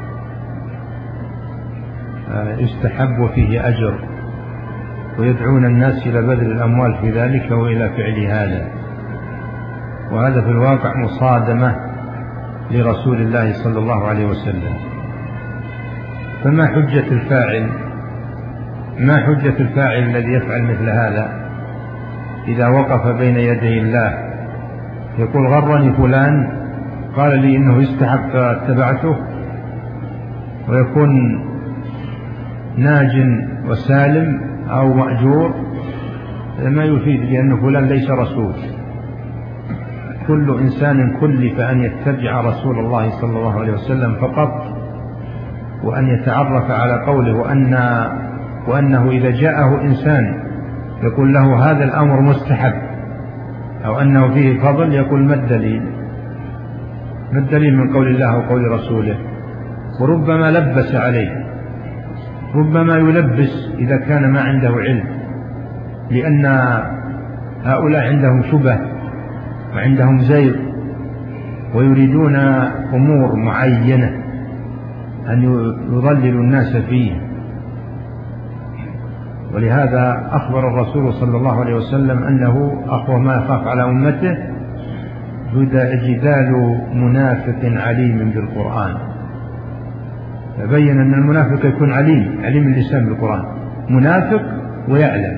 يستحب وفيه أجر، ويدعون الناس إلى بذل الأموال في ذلك وإلى فعل هذا، وهذا في الواقع مصادمة لرسول الله صلى الله عليه وسلم. فما حجة الفاعل ما حجة الفاعل الذي يفعل مثل هذا إذا وقف بين يدي الله يقول غرني فلان قال لي إنه يستحق فاتبعته ويكون ناج وسالم أو مأجور، ما يفيد، لأن فلان ليس رسول. كل إنسان كلف أن يتبع رسول الله صلى الله عليه وسلم فقط، وأن يتعرف على قوله، وأن وأنه إذا جاءه إنسان يقول له هذا الأمر مستحب أو أنه فيه فضل، يقول ما الدليل؟ ما الدليل من قول الله وقول رسوله؟ وربما لبس عليه، ربما يلبس إذا كان ما عنده علم، لأن هؤلاء عندهم شبه وعندهم زيغ ويريدون أمور معينة أن يضللوا الناس فيه. ولهذا أخبر الرسول صلى الله عليه وسلم أنه أخوف ما يخاف على أمته جدال منافق عليم بالقرآن، فبين أن المنافق يكون عليم عليم اللسان بالقرآن، منافق ويعلم،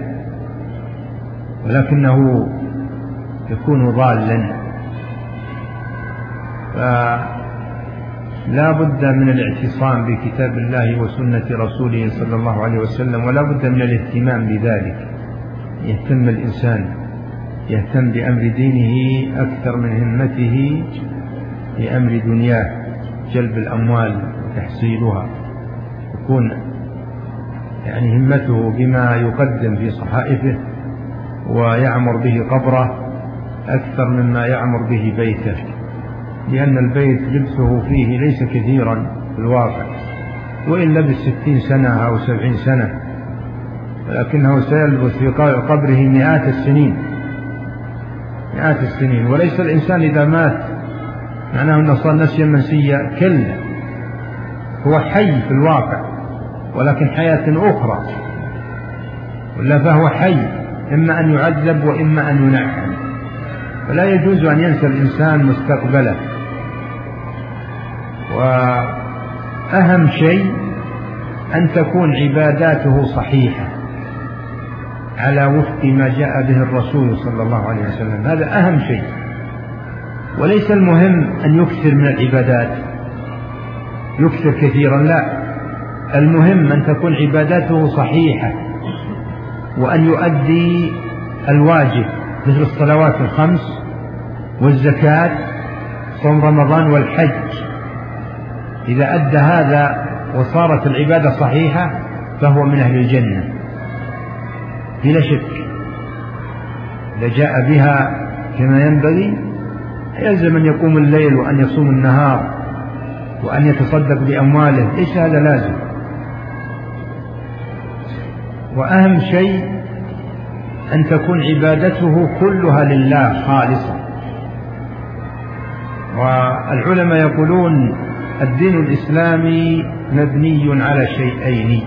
ولكنه يكون ضالا. فلا بد من الاعتصام بكتاب الله وسنة رسوله صلى الله عليه وسلم، ولا بد من الاهتمام بذلك. يهتم الإنسان، يهتم بأمر دينه أكثر من همته بأمر دنياه، جلب الأموال وتحصيلها، يكون يعني همته بما يقدم في صحائفه ويعمر به قبره أكثر مما يعمر به بيته، لأن البيت لبسه فيه ليس كثيرا في الواقع، وإن لبس ستين سنة أو سبعين سنة، ولكنه سيلبس في قبره مئات السنين مئات السنين. وليس الإنسان إذا مات معناه أنه صار نسيا منسيا، كلا، هو حي في الواقع ولكن حياة أخرى، ولا فهو حي، إما أن يعذب وإما أن ينعم، فلا يجوز أن ينسى الإنسان مستقبله. وأهم شيء أن تكون عباداته صحيحة على وفق ما جاء به الرسول صلى الله عليه وسلم، هذا أهم شيء. وليس المهم أن يكثر من العبادات، يكثر كثيرا، لا، المهم أن تكون عباداته صحيحة، وأن يؤدي الواجب مثل الصلوات الخمس والزكاة، صوم رمضان والحج. إذا أدى هذا وصارت العبادة صحيحة فهو من أهل الجنة بلا شك. إذا جاء بها كما ينبغي يلزم أن يقوم الليل وأن يصوم النهار وأن يتصدق بأمواله، ليس هذا لازم. وأهم شيء أن تكون عبادته كلها لله خالصة. والعلماء يقولون الدين الإسلامي مبني على شيئين: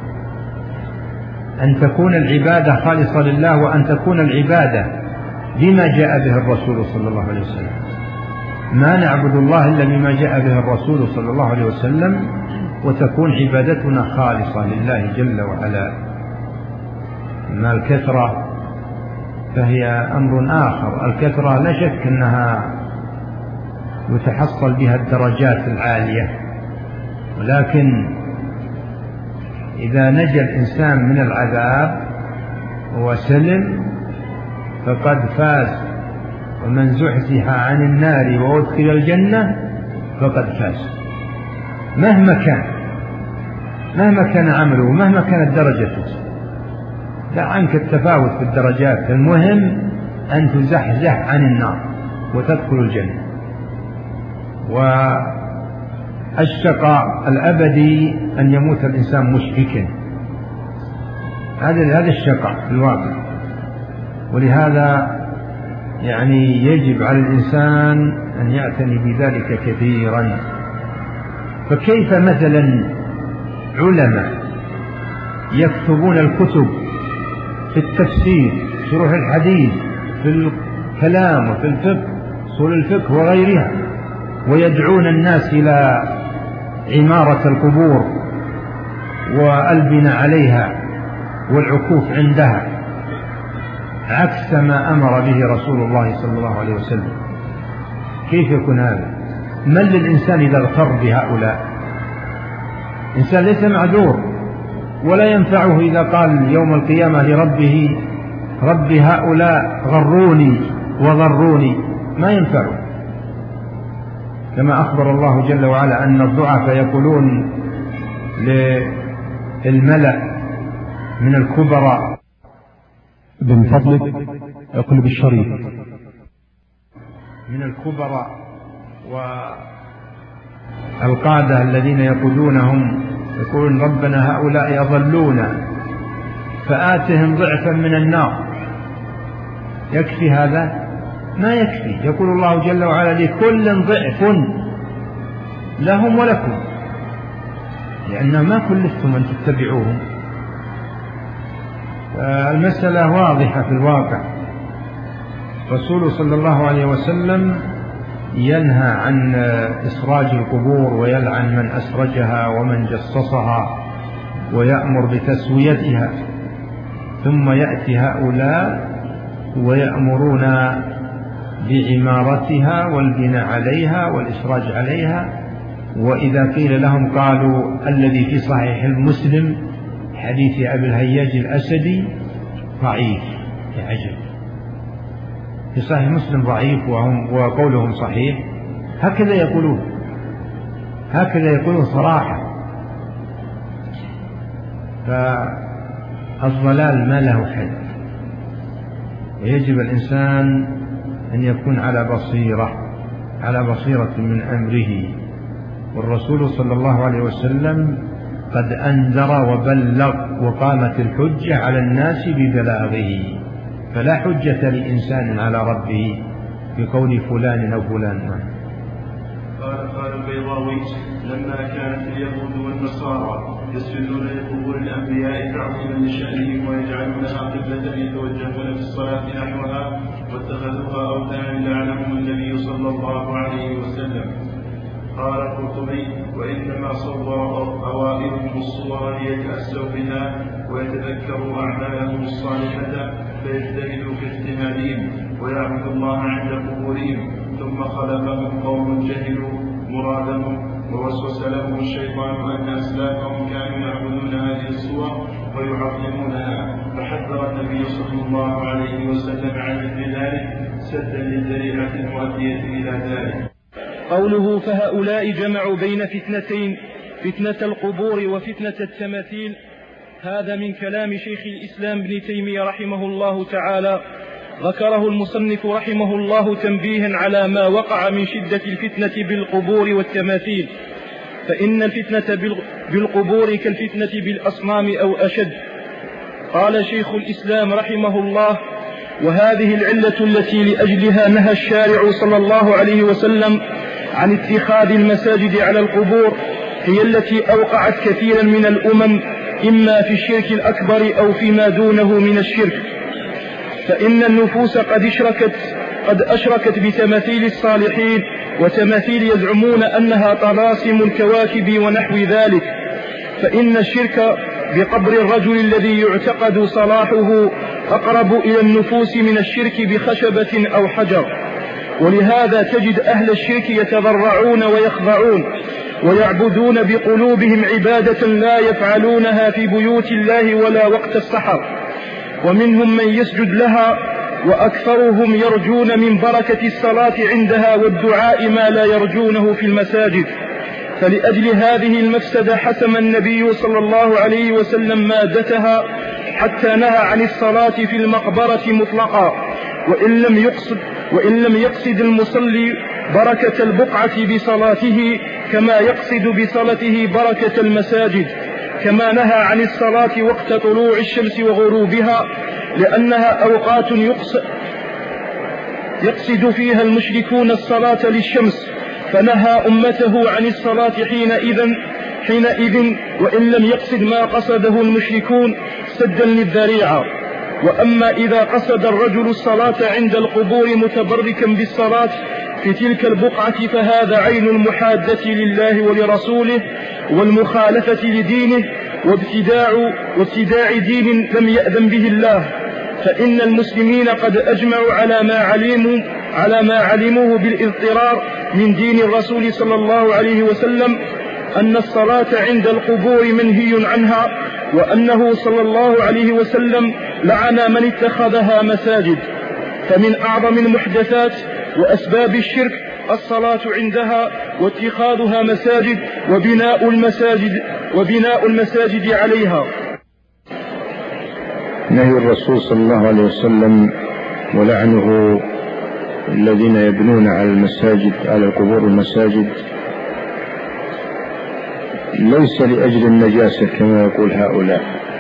أن تكون العبادة خالصة لله، وأن تكون العبادة بما جاء به الرسول صلى الله عليه وسلم. ما نعبد الله إلا بما جاء به الرسول صلى الله عليه وسلم، وتكون عبادتنا خالصة لله جل وعلا. أما الكثرة فهي أمر آخر. الكثرة لا شك أنها يتحصل بها الدرجات العالية، ولكن إذا نجا الإنسان من العذاب وسلم فقد فاز، ومن زحزح عن النار وأدخل الجنة فقد فاز، مهما كان مهما كان عمله، مهما كانت درجته. لا عنك التفاوت في الدرجات، المهم أن تزحزح عن النار وتدخل الجنة. والشقاء الأبدي أن يموت الإنسان مشركا، هذا هذا الشقاء في الواقع. ولهذا يعني يجب على الإنسان أن يعتني بذلك كثيرا. فكيف مثلا علماء يكتبون الكتب في التفسير، شروح الحديث، في الكلام وفي الفقه، أصول الفقه وغيرها، ويدعون الناس إلى عمارة القبور والبناء عليها والعكوف عندها عكس ما أمر به رسول الله صلى الله عليه وسلم؟ كيف يكون هذا؟ من للإنسان إذا اغتر بهؤلاء؟ الإنسان ليس معذور ولا ينفعه إذا قال يوم القيامة لربه رب هؤلاء غروني وضروني، ما ينفعه. كما أخبر الله جل وعلا أن الضعفاء يقولون للملأ من الكبراء من فضلك اقلب الشريف، من الكبراء والقادة الذين يقودونهم يقولون ربنا هؤلاء يضلونا فآتهم ضعفا من النار. يكفي هذا؟ ما يكفي. يقول الله جل وعلا لكل ضعف لهم ولكم، لأن ما كلفتم أن تتبعوهم. المسألة واضحة في الواقع. رسول صلى الله عليه وسلم ينهى عن إسراج القبور ويلعن من أسرجها ومن جصصها ويأمر بتسويتها، ثم يأتي هؤلاء ويأمرون بعمارتها والبناء عليها والإسراج عليها. وإذا قيل لهم قالوا الذي في صحيح المسلم حديث أبي الهياج الأسدي ضعيف. يعجب، في صحيح مسلم ضعيف وهم وقولهم صحيح. هكذا يقولون، هكذا يقولون صراحة. فالضلال ما له حد، ويجب الإنسان أن يكون على بصيرة على بصيرة من أمره. والرسول صلى الله عليه وسلم قد أنذر وبلغ، وقامت الحجة على الناس ببلاغه، فلا حجة لإنسان على ربه بقول فلان أو فلان. قال قال البيضاوي لما كانت اليهود والنصارى يسجدون لقبور الأنبياء تعظيما لشأنهم ويجعلونها قبلة يتوجهون في الصلاة نحوها واتخذوها أوثانا لعنهم النبي صلى الله عليه وسلم. قال القرطبي وإنما صور أوائلهم الصور ليتأسوا بها ويتذكروا أعمالهم الصالحة فيجتهدوا في اجتهادهم ويعبدوا الله عند قبورهم، ثم خلفهم قوم جهلوا مرادهم ووسوس لهم الشيطان أن أسلافهم كانوا يعبدون هذه الصور ويعظمونها، فحذر النبي صلى الله عليه وسلم عن مثل ذلك سدا للذريعة المؤدية إلى ذلك. قوله فهؤلاء جمعوا بين فتنتين، فتنة القبور وفتنة التماثيل، هذا من كلام شيخ الإسلام ابن تيمية رحمه الله تعالى، ذكره المصنف رحمه الله تنبيها على ما وقع من شدة الفتنة بالقبور والتماثيل، فإن الفتنة بالقبور كالفتنة بالأصنام أو أشد. قال شيخ الإسلام رحمه الله وهذه العلة التي لأجلها نهى الشارع صلى الله عليه وسلم عن اتخاذ المساجد على القبور هي التي أوقعت كثيرا من الأمم إما في الشرك الأكبر أو فيما دونه من الشرك. فإن النفوس قد أشركت, قد أشركت بتماثيل الصالحين وتماثيل يزعمون أنها طلاسم الكواكب ونحو ذلك، فإن الشرك بقبر الرجل الذي يعتقد صلاحه أقرب إلى النفوس من الشرك بخشبة أو حجر. ولهذا تجد أهل الشرك يتضرعون ويخضعون ويعبدون بقلوبهم عبادة لا يفعلونها في بيوت الله ولا وقت السحر، ومنهم من يسجد لها، وأكثرهم يرجون من بركة الصلاة عندها والدعاء ما لا يرجونه في المساجد. فلأجل هذه المفسدة حسم النبي صلى الله عليه وسلم مادتها حتى نهى عن الصلاة في المقبرة مطلقا، وإن لم يقصد, وإن لم يقصد المصلي بركة البقعة بصلاته كما يقصد بصلاته بركة المساجد. كما نهى عن الصلاة وقت طلوع الشمس وغروبها، لأنها أوقات يقصد, يقصد فيها المشركون الصلاة للشمس، فنهى أمته عن الصلاة حينئذ, حينئذ وإن لم يقصد ما قصده المشركون سدا للذريعة. وأما إذا قصد الرجل الصلاة عند القبور متبركا بالصلاة في تلك البقعة فهذا عين المحادة لله ولرسوله والمخالفة لدينه وابتداع, وابتداع دين لم يأذن به الله. فإن المسلمين قد أجمعوا على ما علموا, على ما علموه بالاضطرار من دين الرسول صلى الله عليه وسلم أن الصلاة عند القبور منهي عنها، وأنه صلى الله عليه وسلم لعن من اتخذها مساجد. فمن أعظم المحدثات وأسباب الشرك الصلاة عندها واتخاذها مساجد وبناء المساجد وبناء المساجد عليها. نهي الرسول صلى الله عليه وسلم ولعنه الذين يبنون على المساجد على القبور المساجد ليس لأجل النجاسة كما يقول هؤلاء،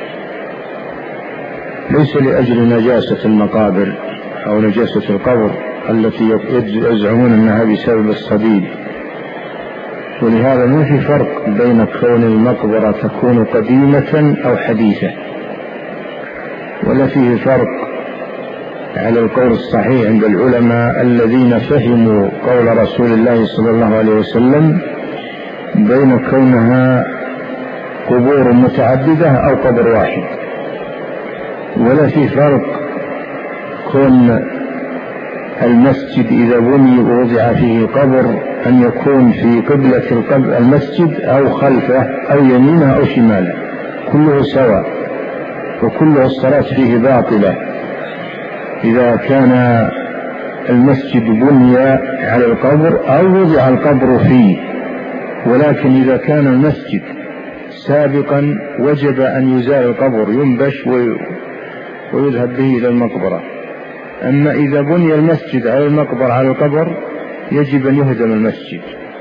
ليس لأجل نجاسة المقابر أو نجاسة القبر التي يزعمون أنها بسبب الصديد. ولهذا ما في فرق بين كون المقبرة تكون قديمة أو حديثة، ولا فيه فرق على القول الصحيح عند العلماء الذين فهموا قول رسول الله صلى الله عليه وسلم بين كونها قبور متعددة أو قبر واحد. ولا في فرق كون المسجد إذا بني ووضع فيه قبر أن يكون في قبلة المسجد أو خلفه أو يمينه أو شماله، كله سواء وكله الصلاة فيه باطلة إذا كان المسجد بني على القبر أو وضع القبر فيه. ولكن إذا كان المسجد سابقا وجب أن يزال القبر، ينبش ويذهب به إلى المقبرة. أما إذا بني المسجد على المقبرة على القبر يجب أن يهدم المسجد،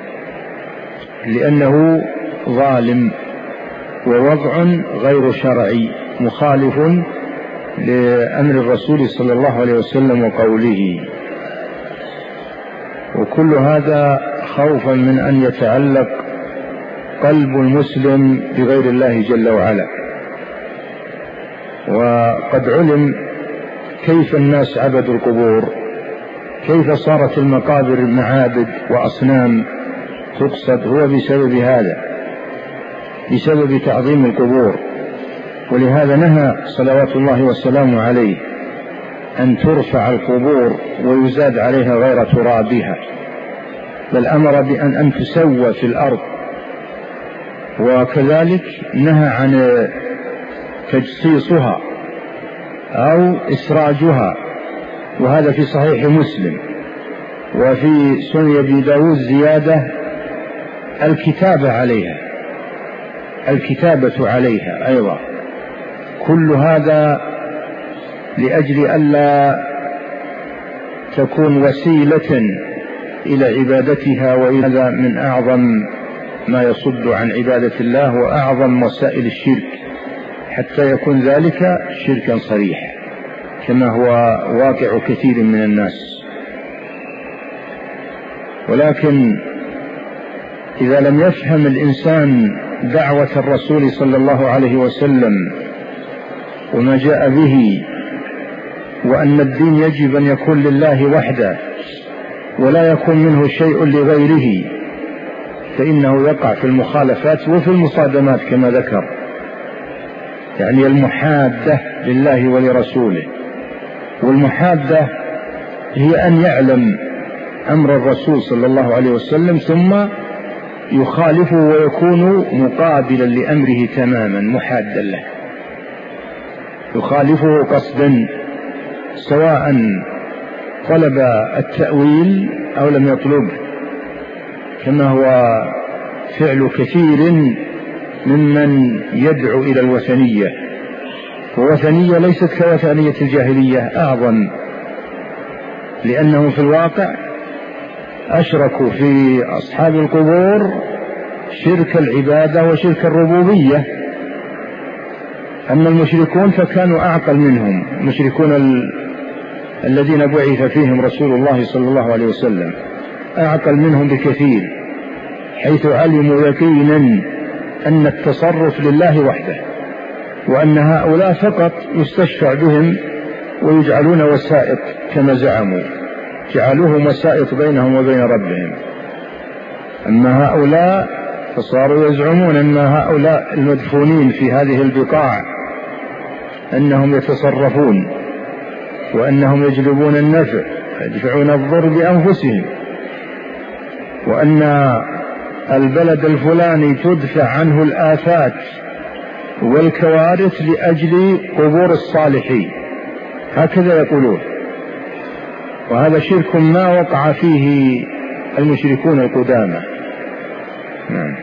لأنه ظالم ووضع غير شرعي مخالف لأمر الرسول صلى الله عليه وسلم وقوله. وكل هذا خوفا من أن يتعلق قلب المسلم بغير الله جل وعلا. وقد علم كيف الناس عبدوا القبور، كيف صارت المقابر معابد وأصنام تقصد، هو بسبب هذا، بسبب تعظيم القبور. ولهذا نهى صلوات الله وسلامه عليه أن ترفع القبور ويزاد عليها غير ترابها، بل أمر بأن أن تسوى في الأرض. وكذلك نهى عن تجصيصها أو إسراجها، وهذا في صحيح مسلم. وفي سنن أبي داود زيادة الكتابة عليها، الكتابة عليها أيضا. كل هذا لأجل ألا تكون وسيلة إلى عبادتها، وهذا من أعظم ما يصد عن عبادة الله وأعظم وسائل الشرك، حتى يكون ذلك شركا صريحا كما هو واقع كثير من الناس. ولكن إذا لم يفهم الإنسان دعوة الرسول صلى الله عليه وسلم وما جاء به، وأن الدين يجب أن يكون لله وحده ولا يكون منه شيء لغيره، فإنه يقع في المخالفات وفي المصادمات كما ذكر، يعني المحادة لله ولرسوله. والمحادة هي أن يعلم أمر الرسول صلى الله عليه وسلم ثم يخالفه ويكون مقابلا لأمره تماما، محادا له، يخالفه قصدا، سواء طلب التأويل أو لم يطلب، كما هو فعل كثير ممن يدعو إلى الوثنية. ووثنية ليست كوثنية الجاهلية، أعظم، لأنهم في الواقع أشركوا في أصحاب القبور شرك العبادة وشرك الربوبية. أما المشركون فكانوا أعقل منهم، المشركون ال... الذين بعث فيهم رسول الله صلى الله عليه وسلم أعقل منهم بكثير، حيث علموا يقينا أن التصرف لله وحده، وأن هؤلاء فقط يستشفع بهم ويجعلون وسائط كما زعموا، جعلوهم وسائط بينهم وبين ربهم. أما هؤلاء فصاروا يزعمون أن هؤلاء المدفونين في هذه البقاع أنهم يتصرفون وأنهم يجلبون النفع يدفعون الضر بأنفسهم، وأن البلد الفلاني تدفع عنه الآفات والكوارث لأجل قبور الصالحين، هكذا يقولون. وهذا شرك ما وقع فيه المشركون القدامى. نعم.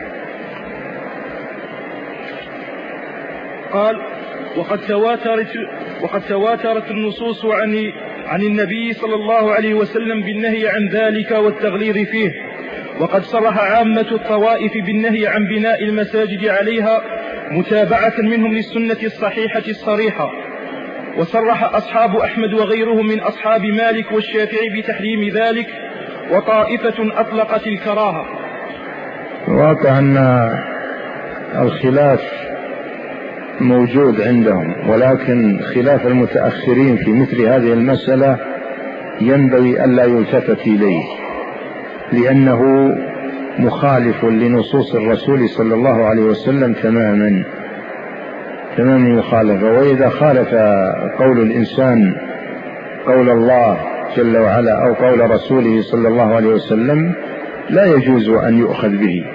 قال: وقد تواترت وقد تواترت النصوص عن عن النبي صلى الله عليه وسلم بالنهي عن ذلك والتغليظ فيه، وقد صرح عامة الطوائف بالنهي عن بناء المساجد عليها متابعة منهم للسنة الصحيحة الصريحة. وصرح أصحاب أحمد وغيرهم من أصحاب مالك والشافعي بتحريم ذلك، وطائفة أطلقت الكراهة. الواقع أن الخلاف موجود عندهم، ولكن خلاف المتأخرين في مثل هذه المسألة ينبغي ألا يلتفت إليه، لأنه مخالف لنصوص الرسول صلى الله عليه وسلم تماما تماما مخالفة. وإذا خالف قول الإنسان قول الله جل وعلا أو قول رسوله صلى الله عليه وسلم لا يجوز أن يؤخذ به.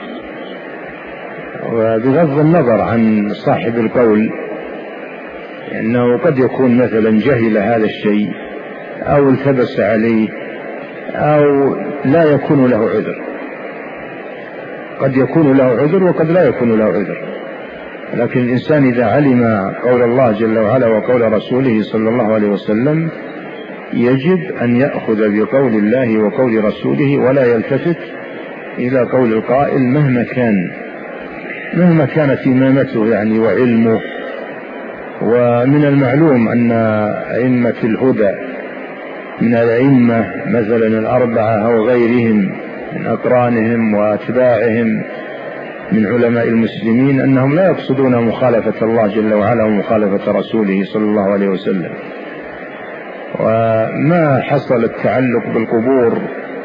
وبغض النظر عن صاحب القول، لأنه قد يكون مثلا جهل هذا الشيء أو التبس عليه أو لا يكون له عذر، قد يكون له عذر وقد لا يكون له عذر. لكن الإنسان إذا علم قول الله جل وعلا وقول رسوله صلى الله عليه وسلم يجب أن يأخذ بقول الله وقول رسوله، ولا يلتفت إلى قول القائل مهما كان مهما كانت إمامته يعني وعلمه. ومن المعلوم أن أئمة الهدى من الأئمة مثلا الأربعة أو غيرهم من أقرانهم وأتباعهم من علماء المسلمين أنهم لا يقصدون مخالفة الله جل وعلا ومخالفة رسوله صلى الله عليه وسلم. وما حصل التعلق بالقبور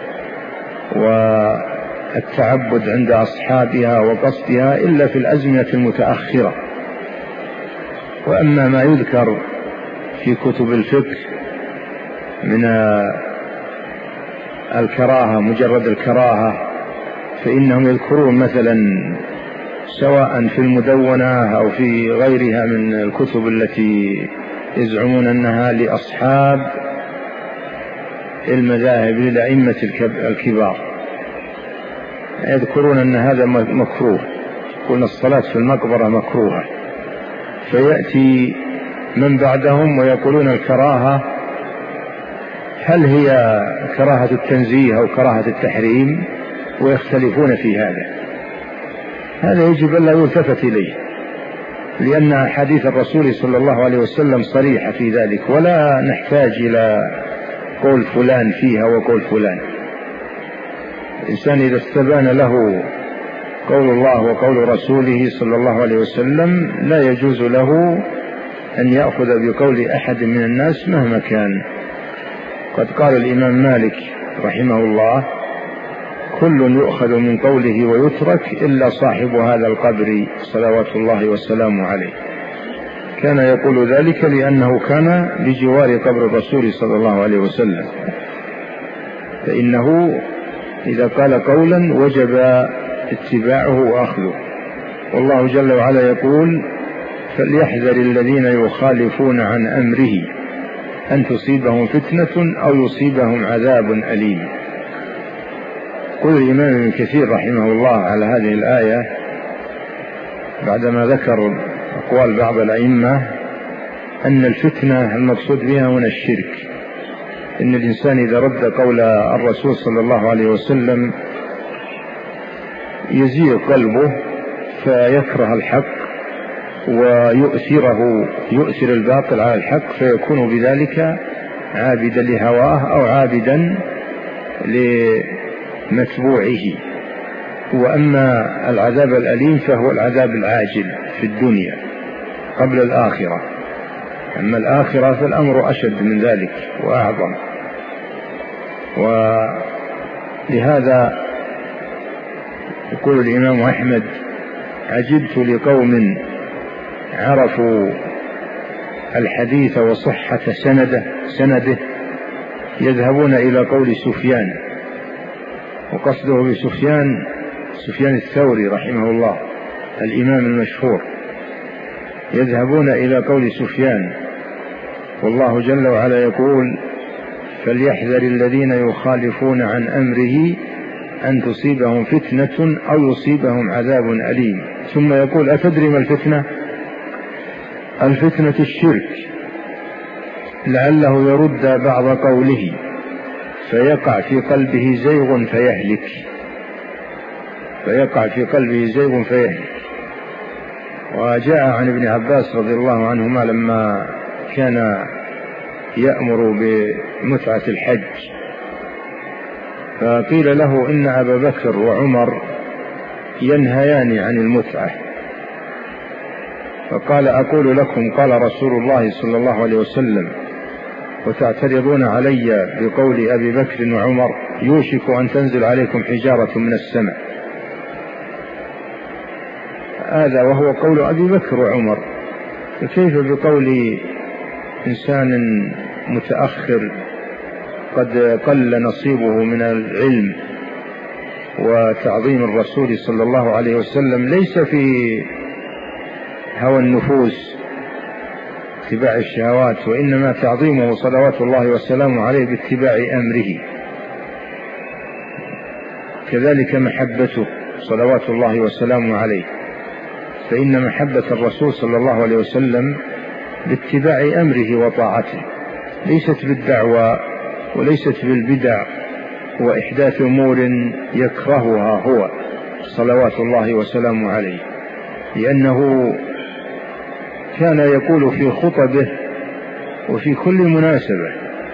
والتعبد عند أصحابها وقصدها إلا في الأزمنة المتأخرة. وأما ما يذكر في كتب الفقه من الكراهة مجرد الكراهة فإنهم يذكرون مثلا سواء في المدونة أو في غيرها من الكتب التي يزعمون أنها لأصحاب المذاهب للأئمة الكبار، يذكرون أن هذا مكروه، قلنا الصلاة في المقبرة مكروهة. فيأتي من بعدهم ويقولون الكراهة هل هي كراهة التنزيه أو كراهة التحريم، ويختلفون في هذا. هذا يجب أن لا يلتفت إليه، لأن حديث الرسول صلى الله عليه وسلم صريحة في ذلك، ولا نحتاج إلى قول فلان فيها وقول فلان. الإنسان إذا استبان له قول الله وقول رسوله صلى الله عليه وسلم لا يجوز له أن يأخذ بقول أحد من الناس مهما كان. قد قال الإمام مالك رحمه الله: كل يؤخذ من قوله ويترك إلا صاحب هذا القبر صلوات الله والسلام عليه. كان يقول ذلك لأنه كان بجوار قبر الرسول صلى الله عليه وسلم، فإنه إذا قال قولا وجب اتباعه وأخذه. والله جل وعلا يقول: فليحذر الذين يخالفون عن أمره أن تصيبهم فتنة أو يصيبهم عذاب أليم. قل الإمام ابن كثير رحمه الله على هذه الآية بعدما ذكر أقوال بعض الأئمة أن الفتنة المقصود بها هنا الشرك، إن الإنسان إذا رد قول الرسول صلى الله عليه وسلم يزيغ قلبه فيكره الحق ويؤثره يؤثر الباطل على الحق، فيكون بذلك عابدا لهواه أو عابدا لمتبوعه. وأما العذاب الأليم فهو العذاب العاجل في الدنيا قبل الآخرة، أما الآخرة فالأمر أشد من ذلك وأعظم. ولهذا يقول الإمام أحمد: عجبت لقوم عرفوا الحديث وصحة سنده, سنده يذهبون إلى قول سفيان، وقصده بسفيان سفيان الثوري رحمه الله الإمام المشهور، يذهبون إلى قول سفيان، والله جل وعلا يقول: فليحذر الذين يخالفون عن أمره أن تصيبهم فتنة أو يصيبهم عذاب أليم. ثم يقول: أتدري ما الفتنة؟ الفتنة الشرك، لعله يرد بعض قوله فيقع في قلبه زيغ فيهلك فيقع في قلبه زيغ فيهلك. وجاء عن ابن عباس رضي الله عنهما لما كان يأمر بمتعة الحج، فقيل له إن أبا بكر وعمر ينهيان عن المتعة، فقال: أقول لكم قال رسول الله صلى الله عليه وسلم وتعترضون علي بقول أبي بكر وعمر؟ يوشك أن تنزل عليكم حجارة من السماء. هذا وهو قول أبي بكر وعمر، فكيف بقول إنسان متأخر قد قل نصيبه من العلم وتعظيم الرسول صلى الله عليه وسلم، ليس في هوى النفوس اتباع الشهوات، وإنما تعظيمه صلوات الله والسلام عليه باتباع أمره، كذلك محبته صلوات الله والسلام عليه، فإن محبة الرسول صلى الله عليه وسلم باتباع أمره وطاعته، ليست بالدعوى وليست بالبدع وإحداث أمور يكرهها هو صلوات الله وسلامه عليه، لأنه كان يقول في خطبه وفي كل مناسبة: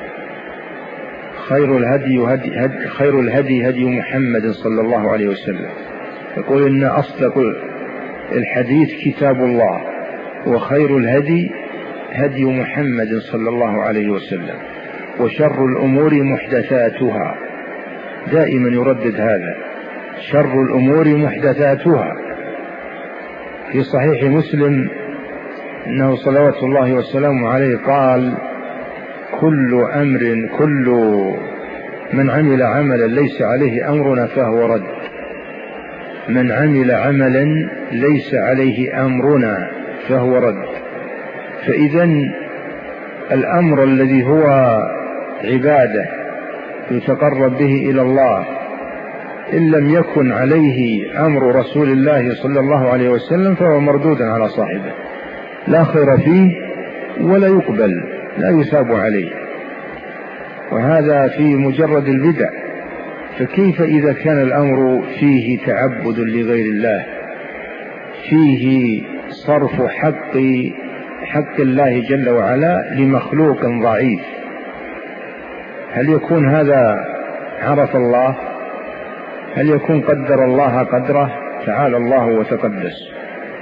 خير الهدي هدي, هدي, خير الهدي هدي محمد صلى الله عليه وسلم. يقول: إن أصدق الحديث كتاب الله، وخير الهدي هدي محمد صلى الله عليه وسلم، وشر الأمور محدثاتها. دائما يردد هذا: شر الأمور محدثاتها. في صحيح مسلم إنه صلوات الله والسلام عليه قال: كل أمر كل من عمل عملا ليس عليه أمرنا فهو رد. من عمل عملا ليس عليه أمرنا فهو رد. فإذن الأمر الذي هو عبادة يتقرب به إلى الله إن لم يكن عليه أمر رسول الله صلى الله عليه وسلم فهو مردود على صاحبه، لا خير فيه ولا يقبل، لا يثاب عليه. وهذا في مجرد البدع، فكيف إذا كان الأمر فيه تعبد لغير الله، فيه صرف حق حق الله جل وعلا لمخلوق ضعيف؟ هل يكون هذا عرف الله؟ هل يكون قدر الله قدره؟ تعالى الله وتقدس.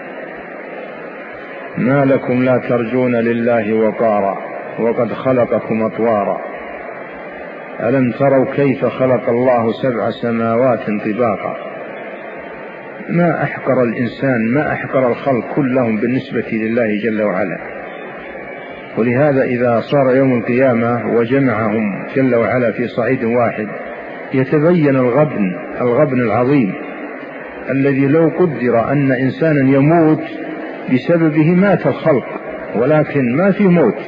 ما لكم لا ترجون لله وقارا وقد خلقكم أطوارا ألم تروا كيف خلق الله سبع سماوات طباقا. ما أحقر الإنسان، ما أحقر الخلق كلهم بالنسبة لله جل وعلا. ولهذا إذا صار يوم القيامة وجمعهم جل وعلا في صعيد واحد يتبين الغبن الغبن العظيم الذي لو قدر أن إنسانا يموت بسببه مات الخلق، ولكن ما في موت،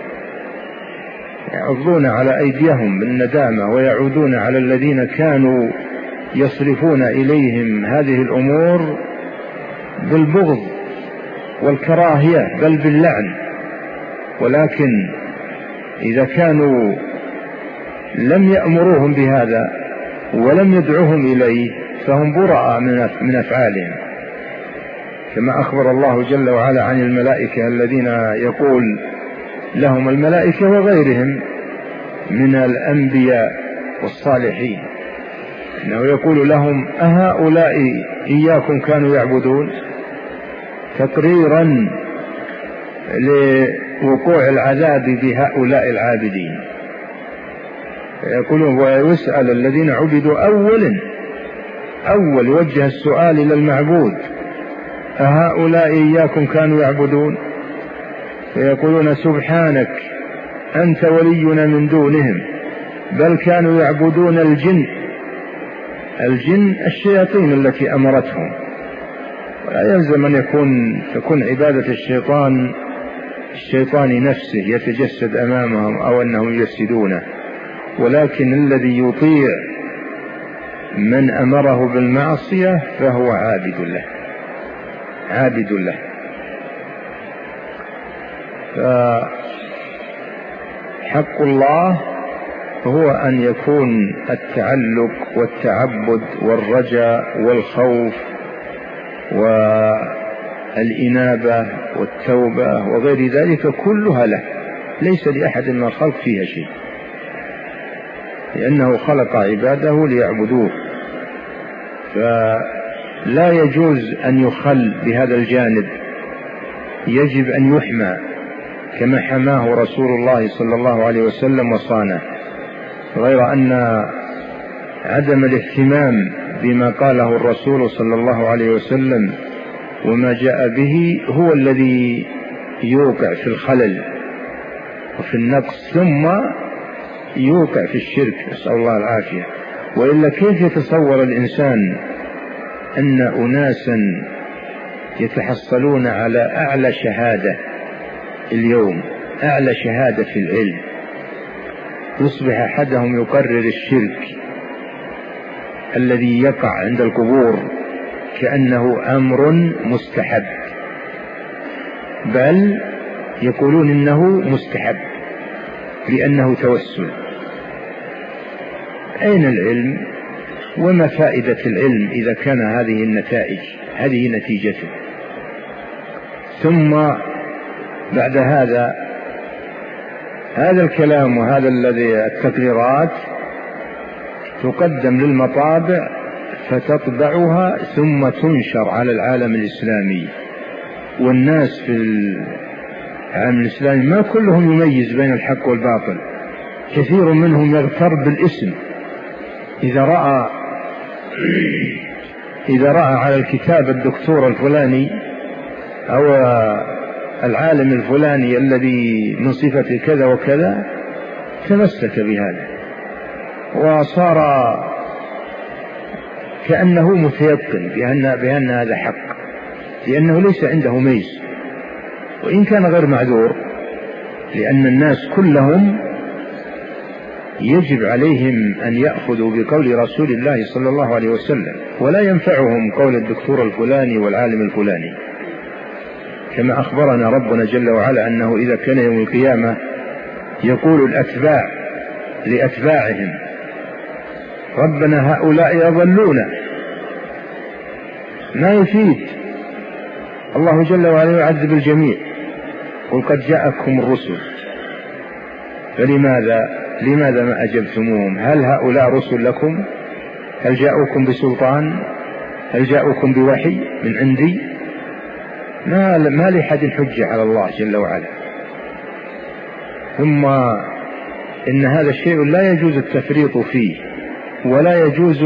يعضون على أيديهم بالندامة ويعودون على الذين كانوا يصرفون إليهم هذه الأمور بالبغض والكراهية بل باللعن. ولكن إذا كانوا لم يأمروهم بهذا ولم يدعوهم إليه فهم براء من أفعالهم، كما أخبر الله جل وعلا عن الملائكة الذين يقول لهم الملائكة وغيرهم من الأنبياء والصالحين إنه يقول لهم: أهؤلاء إياكم كانوا يعبدون؟ تقريرا لوقوع العذاب بهؤلاء العابدين. يقولون: ويسأل الذين عبدوا أولا أول وجه السؤال إلى المعبود: أهؤلاء إياكم كانوا يعبدون؟ فيقولون: سبحانك أنت ولينا من دونهم بل كانوا يعبدون الجن الجن الشياطين التي أمرتهم. ولا يلزم أن يكون تكون عبادة الشيطان الشيطان نفسه يتجسد أمامهم أو أنهم يجسدونه، ولكن الذي يطيع من أمره بالمعصية فهو عابد له عابد له. فحق الله هو أن يكون التعلق والتعبد والرجاء والخوف والإنابة والتوبة وغير ذلك كلها له، ليس لأحد من الخلق فيها شيء، لأنه خلق عباده ليعبدوه. فلا يجوز أن يخل بهذا الجانب، يجب أن يحمى كما حماه رسول الله صلى الله عليه وسلم وصانه، غير أن عدم الاهتمام بما قاله الرسول صلى الله عليه وسلم وما جاء به هو الذي يوقع في الخلل وفي النقص ثم يوقع في الشرك، نسأل الله العافية. وإلا كيف يتصور الإنسان أن أناسا يتحصلون على أعلى شهادة اليوم، أعلى شهادة في العلم، يصبح أحدهم يقرر الشرك الذي يقع عند القبور كأنه أمر مستحب، بل يقولون إنه مستحب لأنه توسل. أين العلم؟ وما فائدة العلم إذا كان هذه النتائج هذه نتيجته؟ ثم بعد هذا هذا الكلام وهذا الذي التقريرات تقدم للمطابع فتطبعها ثم تنشر على العالم الإسلامي، والناس في العالم الإسلامي ما كلهم يميز بين الحق والباطل، كثير منهم يغتر بالاسم. إذا رأى إذا رأى على الكتاب الدكتور الفلاني أو العالم الفلاني الذي من صفته كذا وكذا تمسك بهذا وصار كأنه متيقن بأن, بأن هذا حق، لأنه ليس عنده ميز، وإن كان غير معذور، لأن الناس كلهم يجب عليهم أن يأخذوا بقول رسول الله صلى الله عليه وسلم، ولا ينفعهم قول الدكتور الفلاني والعالم الفلاني، كما أخبرنا ربنا جل وعلا أنه إذا كان يوم القيامة يقول الأتباع لأتباعهم ربنا هؤلاء يضلون، ما يفيد، الله جل وعلا يعذب الجميع، قل قد جاءكم الرسل فلماذا لماذا ما أجبتموهم؟ هل هؤلاء رسل لكم؟ هل جاءوكم بسلطان؟ هل جاءوكم بوحي من عندي؟ ما, ما لحد حجة على الله جل وعلا. ثم إن هذا الشيء لا يجوز التفريط فيه، ولا يجوز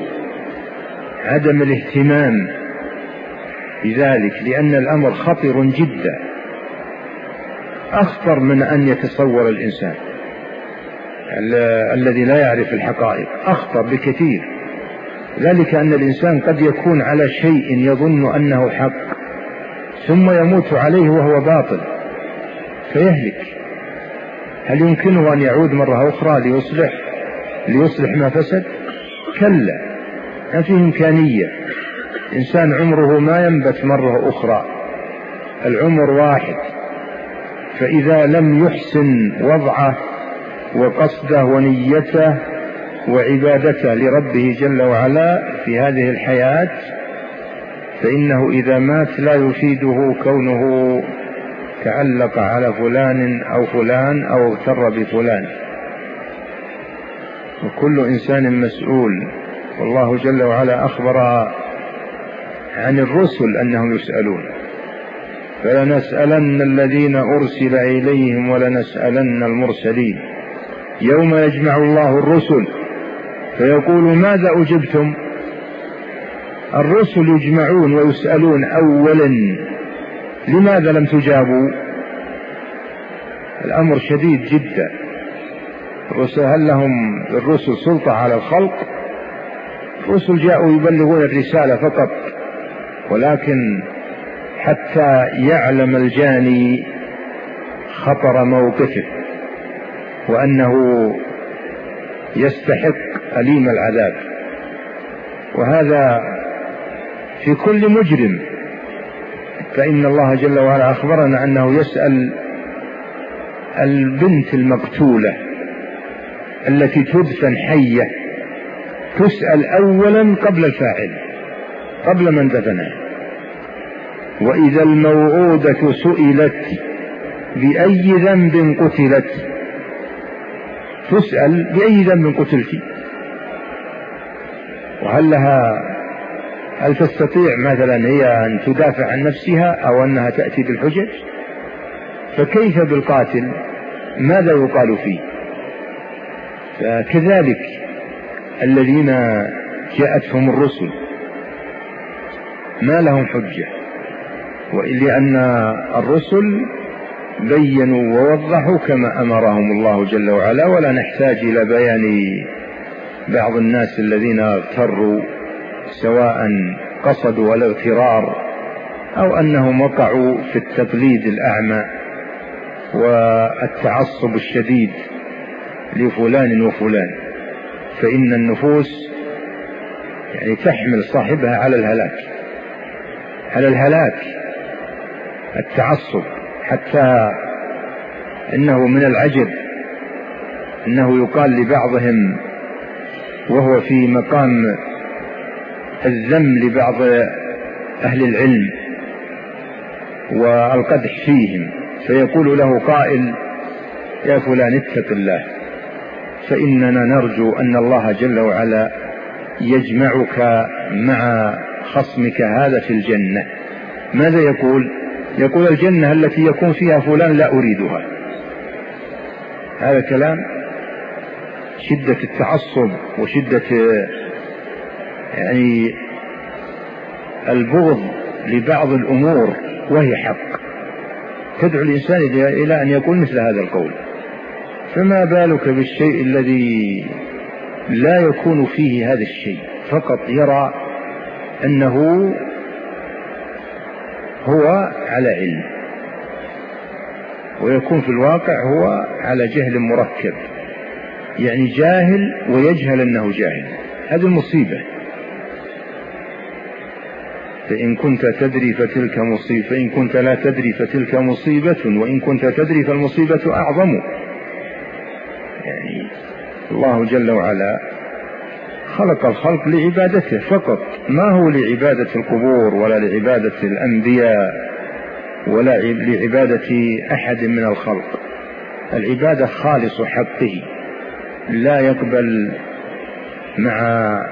عدم الاهتمام بذلك، لأن الأمر خطر جدا، أخطر من أن يتصور الإنسان الذي لا يعرف الحقائق، أخطر بكثير. ذلك أن الإنسان قد يكون على شيء يظن أنه حق ثم يموت عليه وهو باطل فيهلك. هل يمكنه أن يعود مرة أخرى ليصلح ليصلح ما فسد؟ كلا، ما فيه إمكانية. إنسان عمره ما ينبت مرة أخرى، العمر واحد، فإذا لم يحسن وضعه وقصده ونيته وعبادته لربه جل وعلا في هذه الحياة، فإنه إذا مات لا يفيده كونه تعلق على فلان أو فلان أو اغتر بفلان. وكل إنسان مسؤول، والله جل وعلا أخبر عن الرسل أنهم يسألون، فلنسألن الذين أرسل إليهم ولنسألن المرسلين يوم يجمع الله الرسل فيقول ماذا أجبتم؟ الرسل يجمعون ويسألون أولا لماذا لم تجابوا؟ الأمر شديد جدا، الرسل هل لهم الرسل سلطة على الخلق؟ الرسل جاءوا يبلغون الرسالة فقط، ولكن حتى يعلم الجاني خطر موقفه وأنه يستحق أليم العذاب. وهذا في كل مجرم، فإن الله جل وعلا أخبرنا أنه يسأل البنت المقتولة التي تدفن حية، تسأل أولا قبل الفاعل، قبل من دفنها. وإذا الموءودة سئلت بأي ذنب قتلت، تسأل بأي ذنب قتلت، وهل لها هل تستطيع مثلا هي أن تدافع عن نفسها أو أنها تأتي بالحجج؟ فكيف بالقاتل؟ ماذا يقال فيه؟ فكذلك الذين جاءتهم الرسل ما لهم حجة، لأن الرسل بينوا ووضحوا كما أمرهم الله جل وعلا، ولا نحتاج إلى بيان بعض الناس الذين اغتروا، سواء قصدوا الاغترار أو أنهم وقعوا في التقليد الأعمى والتعصب الشديد لفلان وفلان. فإن النفوس يعني تحمل صاحبها على الهلاك، على الهلاك التعصب، حتى إنه من العجب أنه يقال لبعضهم وهو في مقام الذم لبعض أهل العلم والقدح فيهم، فيقول له قائل: يا فلان اتق الله، فإننا نرجو أن الله جل وعلا يجمعك مع خصمك هذا في الجنة. ماذا يقول؟ يقول: الجنة التي يكون فيها فلان لا أريدها. هذا كلام شدة التعصب وشدة يعني البغض لبعض الأمور وهي حق، تدعو الإنسان إلى أن يقول مثل هذا القول. فما بالك بالشيء الذي لا يكون فيه هذا الشيء، فقط يرى أنه هو على علم، ويكون في الواقع هو على جهل مركب، يعني جاهل ويجهل أنه جاهل. هذه المصيبة. فإن كنت تدري فتلك مصيبة، فإن كنت لا تدري فتلك مصيبة، وإن كنت تدري فالمصيبة أعظم. يعني الله جل وعلا خلق الخلق لعبادته فقط، ما هو لعبادة القبور ولا لعبادة الأنبياء ولا لعبادة أحد من الخلق. العبادة خالص حقه، لا يقبل مع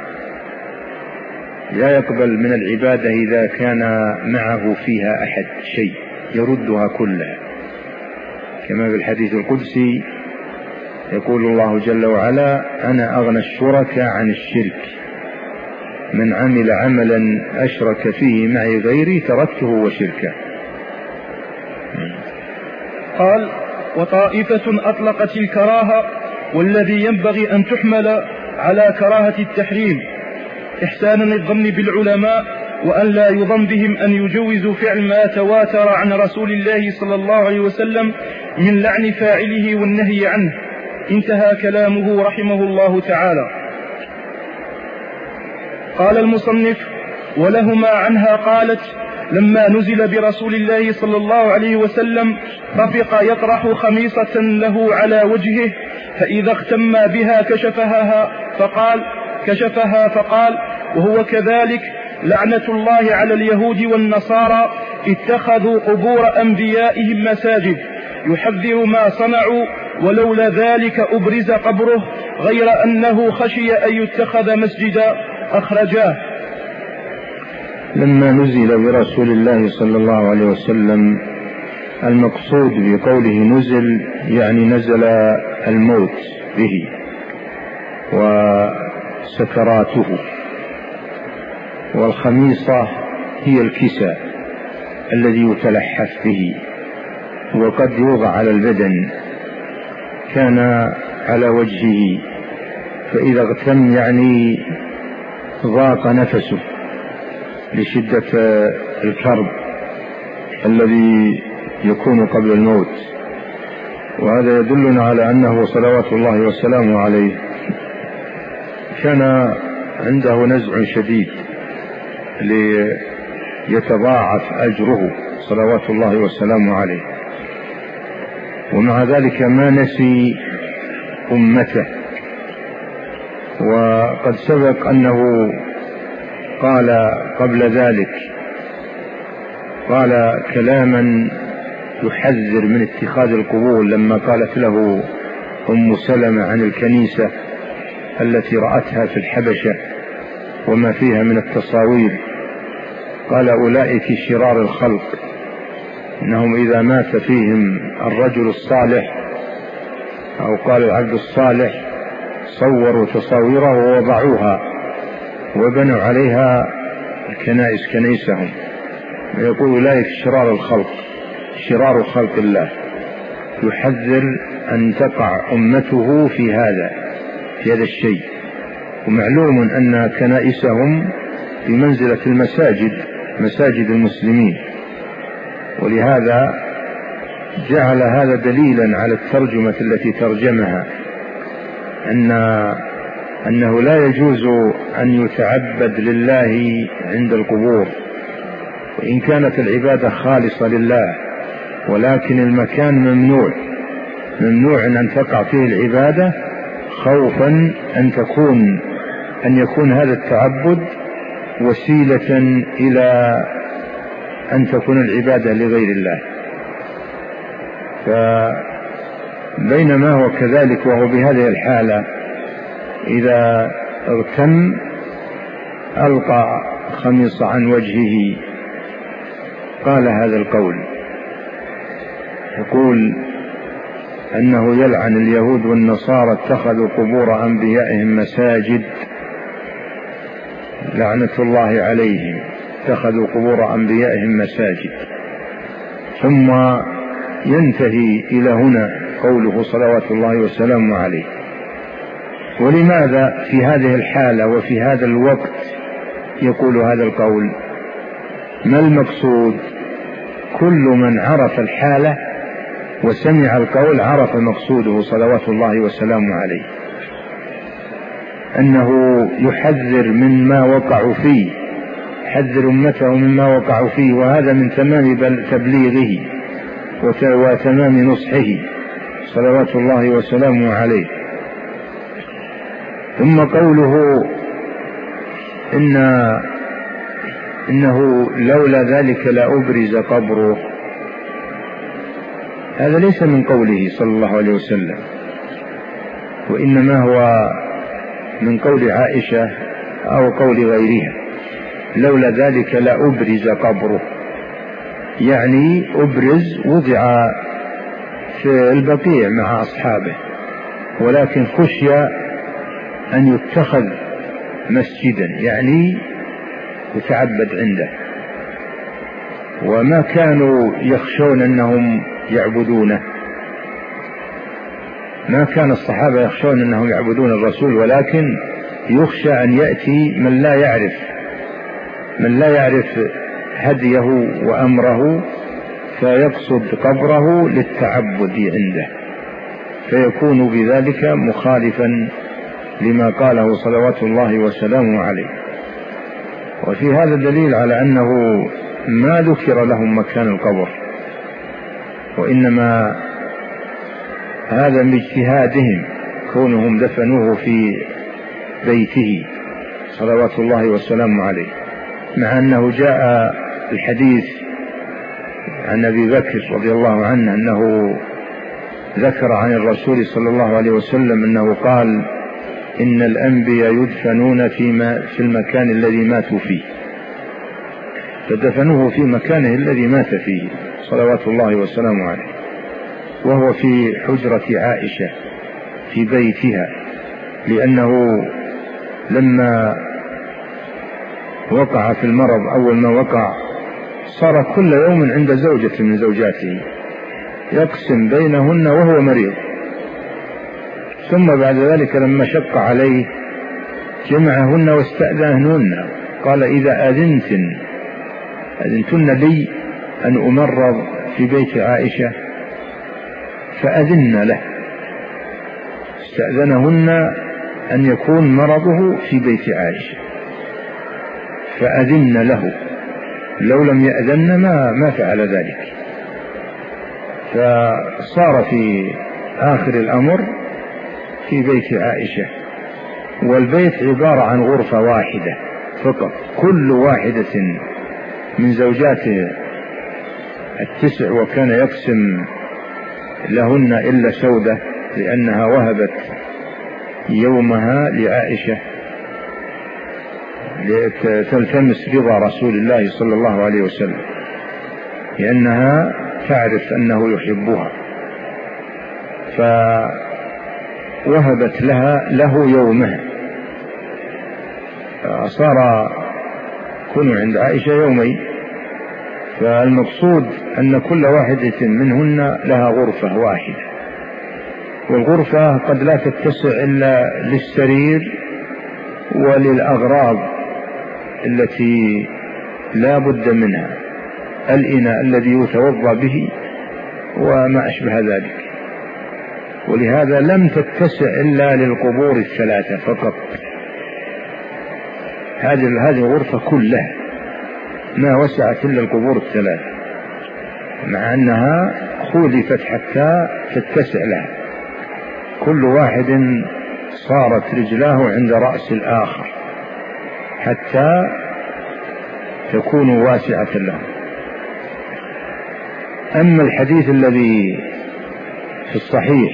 لا يقبل من العبادة إذا كان معه فيها أحد شيء، يردها كلها، كما في الحديث القدسي يقول الله جل وعلا: أنا أغنى الشركاء عن الشرك، من عمل عملا أشرك فيه معي غيري تركته وشركه. قال: وطائفة أطلقت الكراهة، والذي ينبغي أن تحمل على كراهة التحريم إحسانا الظن بالعلماء، وأن لا يظن بهم أن يجوزوا فعل ما تواتر عن رسول الله صلى الله عليه وسلم من لعن فاعله والنهي عنه. انتهى كلامه رحمه الله تعالى. قال المصنف: ولهما عنها قالت: لما نزل برسول الله صلى الله عليه وسلم رفق يطرح خميصة له على وجهه، فإذا اختم بها كشفها فقال كشفها فقال وهو كذلك: لعنة الله على اليهود والنصارى اتخذوا قبور أنبيائهم مساجد، يحذر ما صنعوا، ولولا ذلك أبرز قبره، غير أنه خشي أن يتخذ مسجدا. أخرجاه. لما نزل برسول الله صلى الله عليه وسلم، المقصود بقوله نزل يعني نزل الموت به وسكراته. والخميصة هي الكساء الذي يتلحف به وقد يوضع على البدن. كان على وجهه، فإذا اغتم يعني ضاق نفسه لشدة الكرب الذي يكون قبل الموت. وهذا يدلنا على أنه صلوات الله وسلامه عليه كان عنده نزع شديد ليتضاعف أجره صلوات الله وسلامه عليه، ومع ذلك ما نسي أمته. وقد سبق أنه قال قبل ذلك قال كلاما يحذر من اتخاذ القبور، لما قالت له أم سلمة عن الكنيسة التي رأتها في الحبشة وما فيها من التصاوير، قال أولئك شرار الخلق، إنهم إذا مات فيهم الرجل الصالح أو قال العبد الصالح صوروا تصاويره ووضعوها وبنوا عليها الكنائس كنيسهم، ويقول أولئك شرار الخلق، شرار خلق الله. يحذر أن تقع أمته في هذا في هذا الشيء. ومعلوم أن كنائسهم بمنزلة المساجد، مساجد المسلمين، ولهذا جعل هذا دليلا على الترجمة التي ترجمها، أن أنه لا يجوز أن يتعبد لله عند القبور، وإن كانت العبادة خالصة لله، ولكن المكان ممنوع ممنوع أن تقع فيه العبادة، خوفا أن تكون أن يكون هذا التعبد وسيلة إلى أن تكون العبادة لغير الله. فبينما هو كذلك وهو بهذه الحالة إذا اغتم ألقى خميص عن وجهه قال هذا القول، يقول أنه يلعن اليهود والنصارى اتخذوا قبور أنبيائهم مساجد، لعنة الله عليهم، اتخذوا قبور أنبيائهم مساجد. ثم ينتهي إلى هنا قوله صلوات الله وسلامه عليه. ولماذا في هذه الحالة وفي هذا الوقت يقول هذا القول؟ ما المقصود؟ كل من عرف الحالة وسمع القول عرف مقصوده صلوات الله وسلامه عليه، أنه يحذر من ما وقعوا فيه، يحذر أمته مما وقعوا فيه، وهذا من تمام تبليغه وتمام نصحه صلوات الله وسلامه عليه. ثم قوله إن إنه لولا ذلك لأبرز قبره، هذا ليس من قوله صلى الله عليه وسلم، وإنما هو من قول عائشة أو قول غيرها، لولا ذلك لأبرز قبره، يعني أبرز وضع في البقيع مع أصحابه، ولكن خشي أن يتخذ مسجدا، يعني يتعبد عنده. وما كانوا يخشون أنهم يعبدونه، ما كان الصحابة يخشون أنهم يعبدون الرسول، ولكن يخشى أن يأتي من لا يعرف من لا يعرف هديه وأمره فيقصد قبره للتعبد عنده، فيكون بذلك مخالفا لما قاله صلوات الله وسلامه عليه. وفي هذا دليل على أنه ما ذكر لهم مكان القبر، وإنما هذا من اجتهادهم كونهم دفنوه في بيته صلوات الله وسلامه عليه، مع أنه جاء الحديث عن أبي بكر رضي الله عنه أنه ذكر عن الرسول صلى الله عليه وسلم أنه قال إن الأنبياء يدفنون في, في المكان الذي ماتوا فيه، فدفنوه في مكانه الذي مات فيه صلوات الله وسلامه عليه، وهو في حجرة عائشة في بيتها، لأنه لما وقع في المرض أول ما وقع صار كل يوم عند زوجة من زوجاته يقسم بينهن وهو مريض، ثم بعد ذلك لما شق عليه جمعهن واستأذنهن، قال إذا أذنتن أذنتن لي أن أمرض في بيت عائشة فأذن له، استأذنهن أن يكون مرضه في بيت عائشة فأذن له، لو لم يأذن ما, ما فعل ذلك. فصار في آخر الأمر في بيت عائشة، والبيت عبارة عن غرفة واحدة فقط، كل واحدة من زوجاته التسع، وكان يقسم لهن إلا سودة لأنها وهبت يومها لعائشة لتلتمس رضا رسول الله صلى الله عليه وسلم، لأنها تعرف أنه يحبها، فوهبت لها له يومها، صار كونوا عند عائشة يومين. فالمقصود أن كل واحدة منهن لها غرفة واحدة، والغرفة قد لا تتسع إلا للسرير وللأغراض التي لا بد منها، الإناء الذي يتوضأ به وما أشبه ذلك، ولهذا لم تتسع إلا للقبور الثلاثة فقط. هذه هذه الغرفة كلها ما وسعت إلا القبور الثلاثة، مع أنها خولفت حتى تتسع لها، كل واحد صارت رجلاه عند رأس الآخر حتى تكون واسعة له. أما الحديث الذي في الصحيح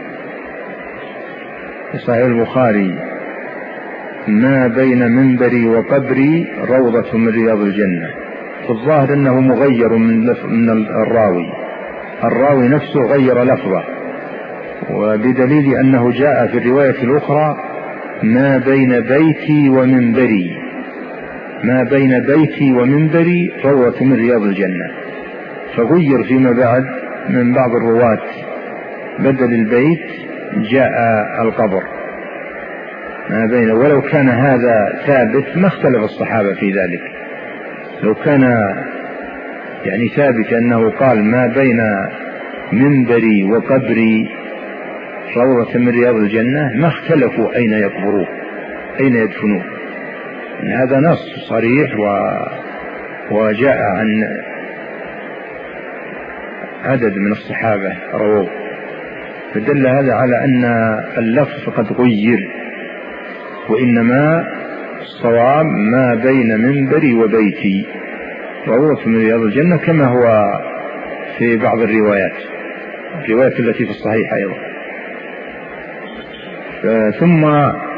في صحيح البخاري ما بين منبري وقبري روضة من رياض الجنة، في الظاهر أنه مغير من, من الراوي، الراوي نفسه غير لفظه، وبدليل أنه جاء في الرواية الأخرى ما بين بيتي ومنبري، ما بين بيتي ومنبري روضة من رياض الجنة، فغير فيما بعد من بعض الرواة، بدل البيت جاء القبر ما بين. ولو كان هذا ثابت ما اختلف الصحابة في ذلك، لو كان يعني ثابت أنه قال ما بين منبري وقبري روضة من رياض الجنة ما اختلفوا أين يقبروه أين يدفنوه، هذا نص صريح و... وجاء عن عدد من الصحابة رووه، فدل هذا على أن اللفظ قد غير، وإنما الصواب ما بين منبري وبيتي روضة من رياض الجنة، كما هو في بعض الروايات الروايات التي في الصحيح أيضا. ثم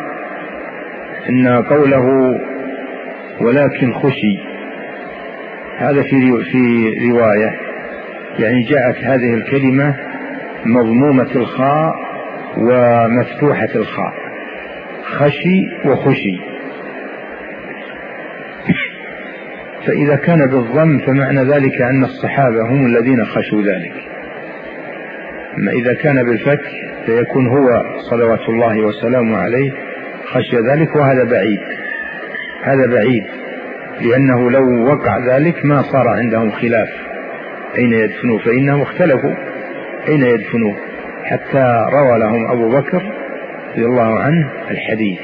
إن قوله ولكن خشي، هذا في في رواية يعني جاءت هذه الكلمة مضمومة الخاء ومفتوحة الخاء، خشي وخشي، فإذا كان بالضم فمعنى ذلك أن الصحابة هم الذين خشوا ذلك، أما إذا كان بالفتح فيكون هو صلوات الله وسلامه عليه خشي ذلك، وهذا بعيد، هذا بعيد، لأنه لو وقع ذلك ما صار عندهم خلاف أين يدفنوه، فإنهم اختلفوا أين يدفنوه حتى روى لهم أبو بكر رضي الله عنه الحديث.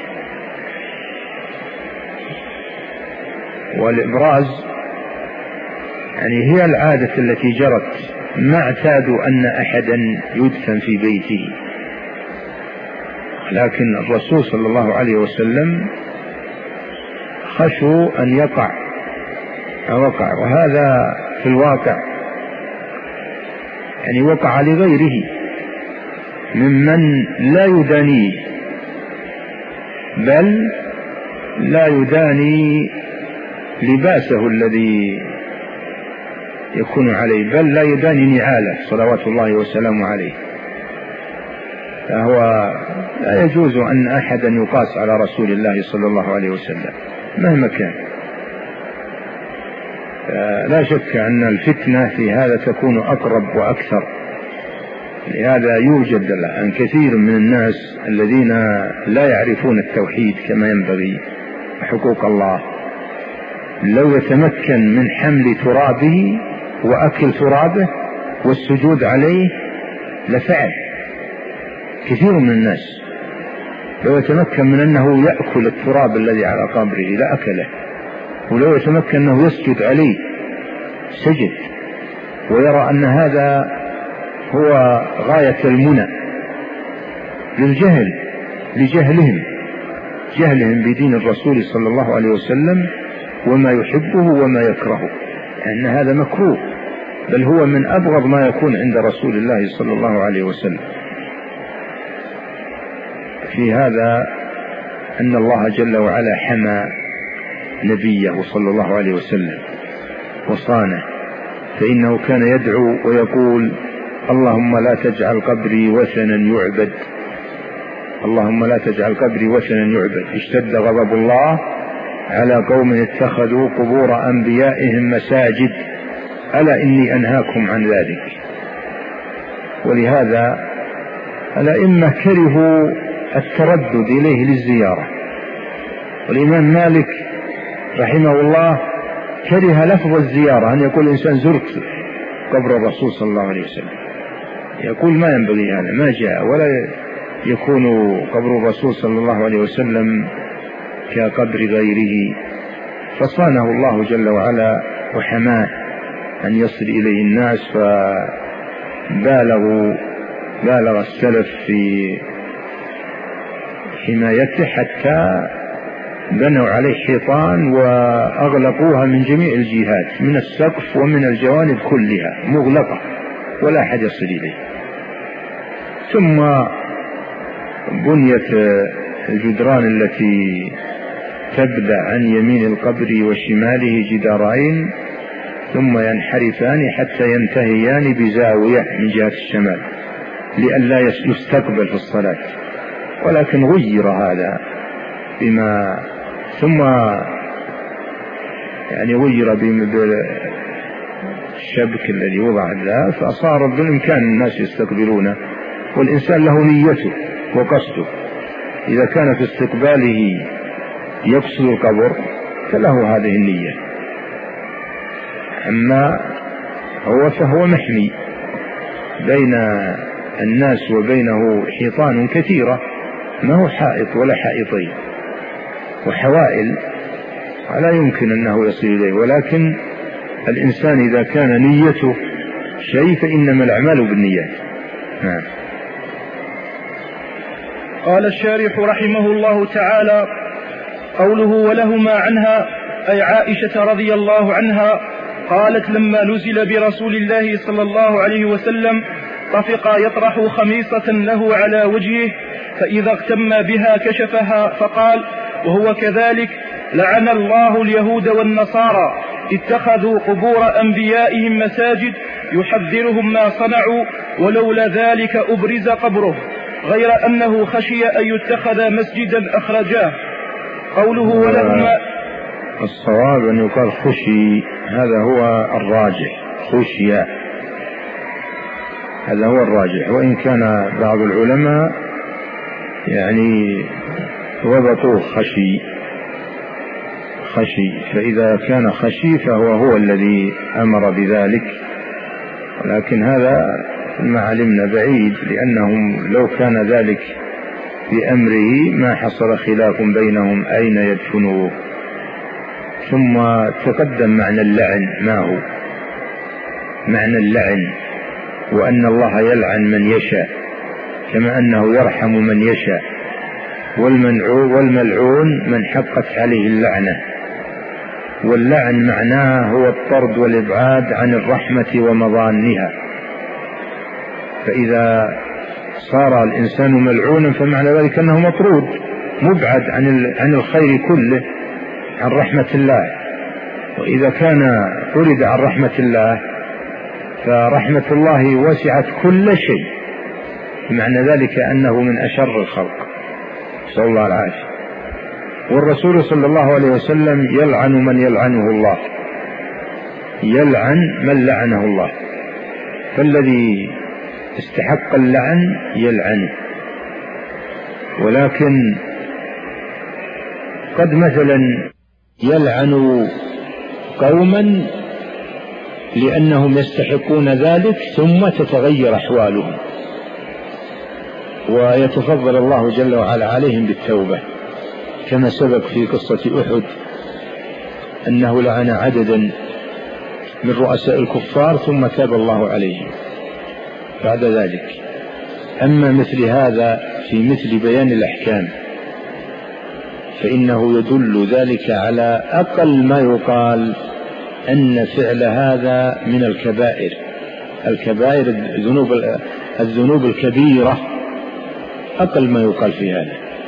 والإبراز يعني هي العادة التي جرت، ما اعتادوا أن أحدا يدفن في بيته، لكن الرسول صلى الله عليه وسلم خشوا أن يقع وقع، وهذا في الواقع يعني وقع لغيره ممن لا يدانيه، بل لا يداني لباسه الذي يكون عليه، بل لا يداني نعاله صلوات الله وسلامه عليه، فهو لا يجوز أن أحدا يقاس على رسول الله صلى الله عليه وسلم مهما كان. لا شك أن الفتنة في هذا تكون أقرب وأكثر، لهذا يوجد الآن كثير من الناس الذين لا يعرفون التوحيد كما ينبغي حقوق الله، لو يتمكن من حمل ترابه وأكل ترابه والسجود عليه لفعل. كثير من الناس لو يتمكن من أنه يأكل التراب الذي على قبره لأكله، ولو يتمكن أنه يسجد عليه سجد، ويرى أن هذا هو غاية المنى للجهل، لجهلهم جهلهم بدين الرسول صلى الله عليه وسلم وما يحبه وما يكرهه، أن هذا مكروه، بل هو من أبغض ما يكون عند رسول الله صلى الله عليه وسلم. في هذا أن الله جل وعلا حمى نبيه صلى الله عليه وسلم وصانه، فإنه كان يدعو ويقول: اللهم لا تجعل قبري وثنا يعبد، اللهم لا تجعل قبري وثنا يعبد. اشتد غضب الله على قوم اتخذوا قبور أنبيائهم مساجد، ألا إني أنهاكم عن ذلك. ولهذا الأئمة كرهوا التردد إليه للزيارة، والإمام مالك رحمه الله كره لفظ الزيارة، أن يقول الإنسان زرت قبر الرسول صلى الله عليه وسلم، يقول ما ينبغي هذا، ما جاء، ولا يكون قبر الرسول صلى الله عليه وسلم كقبر غيره. فصانه الله جل وعلا وحماه أن يصل إليه الناس، فبالغوا بالغ السلف في حمايته حتى بنوا عليه حيطان وأغلقوها من جميع الجهات، من السقف ومن الجوانب كلها مغلقة ولا أحد يصل إليه. ثم بنيت الجدران التي تبدأ عن يمين القبر وشماله جدارين، ثم ينحرفان حتى ينتهيان بزاوية من جهة الشمال لئلا يستقبل في الصلاة، ولكن غير هذا بما ثم يعني غير بالشبك الذي وضع ذا، فصار بالإمكان الناس يستقبلونه، والإنسان له نيته وقصده، إذا كان في استقباله يقصد القبر فله هذه النية. أما هو فهو محمي بين الناس وبينه حيطان كثيرة، ما هو حائط ولا حائطين وحوائل لا يمكن أنه يصل إليه، ولكن الإنسان إذا كان نيته شيء فإنما الأعمال بالنيات. نعم. قال الشارح رحمه الله تعالى: قوله ولهما عنها أي عائشة رضي الله عنها قالت: لما نزل برسول الله صلى الله عليه وسلم طفق يطرح خميصة له على وجهه، فإذا اغتم بها كشفها، فقال وهو كذلك: لعن الله اليهود والنصارى اتخذوا قبور أنبيائهم مساجد يحذرهم ما صنعوا، ولولا ذلك أبرز قبره، غير أنه خشي أن يتخذ مسجدا أخرجاه. قوله ولهما الصواب أن يقال خشي، هذا هو الراجح، خشي هذا هو الراجح، وإن كان بعض العلماء يعني وضطوه خشي خشي فإذا كان خشي فهو هو الذي أمر بذلك، لكن هذا ما علمنا بعيد، لأنهم لو كان ذلك بأمره ما حصل خلاف بينهم أين يدفنوه. ثم تقدم معنى اللعن، ما هو معنى اللعن، وأن الله يلعن من يشاء كما أنه يرحم من يشاء، والملعون من حقت عليه اللعنة. واللعن معناه هو الطرد والإبعاد عن الرحمة ومضانها، فإذا صار الإنسان ملعونا فمعنى ذلك أنه مطرود مبعد عن عن الخير كله، عن رحمة الله. وإذا كان طرد عن رحمة الله فرحمة الله وسعت كل شيء، معنى ذلك أنه من أشر الخلق، صلى الله العافية. والرسول صلى الله عليه وسلم يلعن من يلعنه الله، يلعن من لعنه الله. فالذي استحق اللعن يلعنه. ولكن قد مثلا يلعن قوما لأنهم يستحقون ذلك ثم تتغير أحوالهم ويتفضل الله جل وعلا عليهم بالتوبة، كما سبق في قصة أحد أنه لعن عددا من رؤساء الكفار ثم تاب الله عليهم بعد ذلك. أما مثل هذا في مثل بيان الأحكام فإنه يدل ذلك على أقل ما يقال أن فعل هذا من الكبائر الكبائر الذنوب الذنوب الكبيرة، أقل ما يقال في هذا.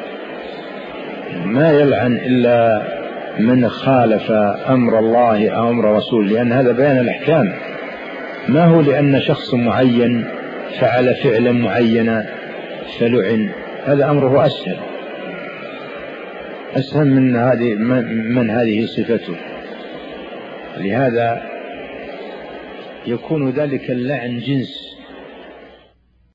ما يلعن إلا من خالف أمر الله أو أمر رسوله، لأن هذا بيان الأحكام، ما هو لأن شخص معين فعل فعلا معينا فلعن، هذا أمره أسهل أسهل من هذه من هذه صفته. لهذا يكون ذلك اللعن جنس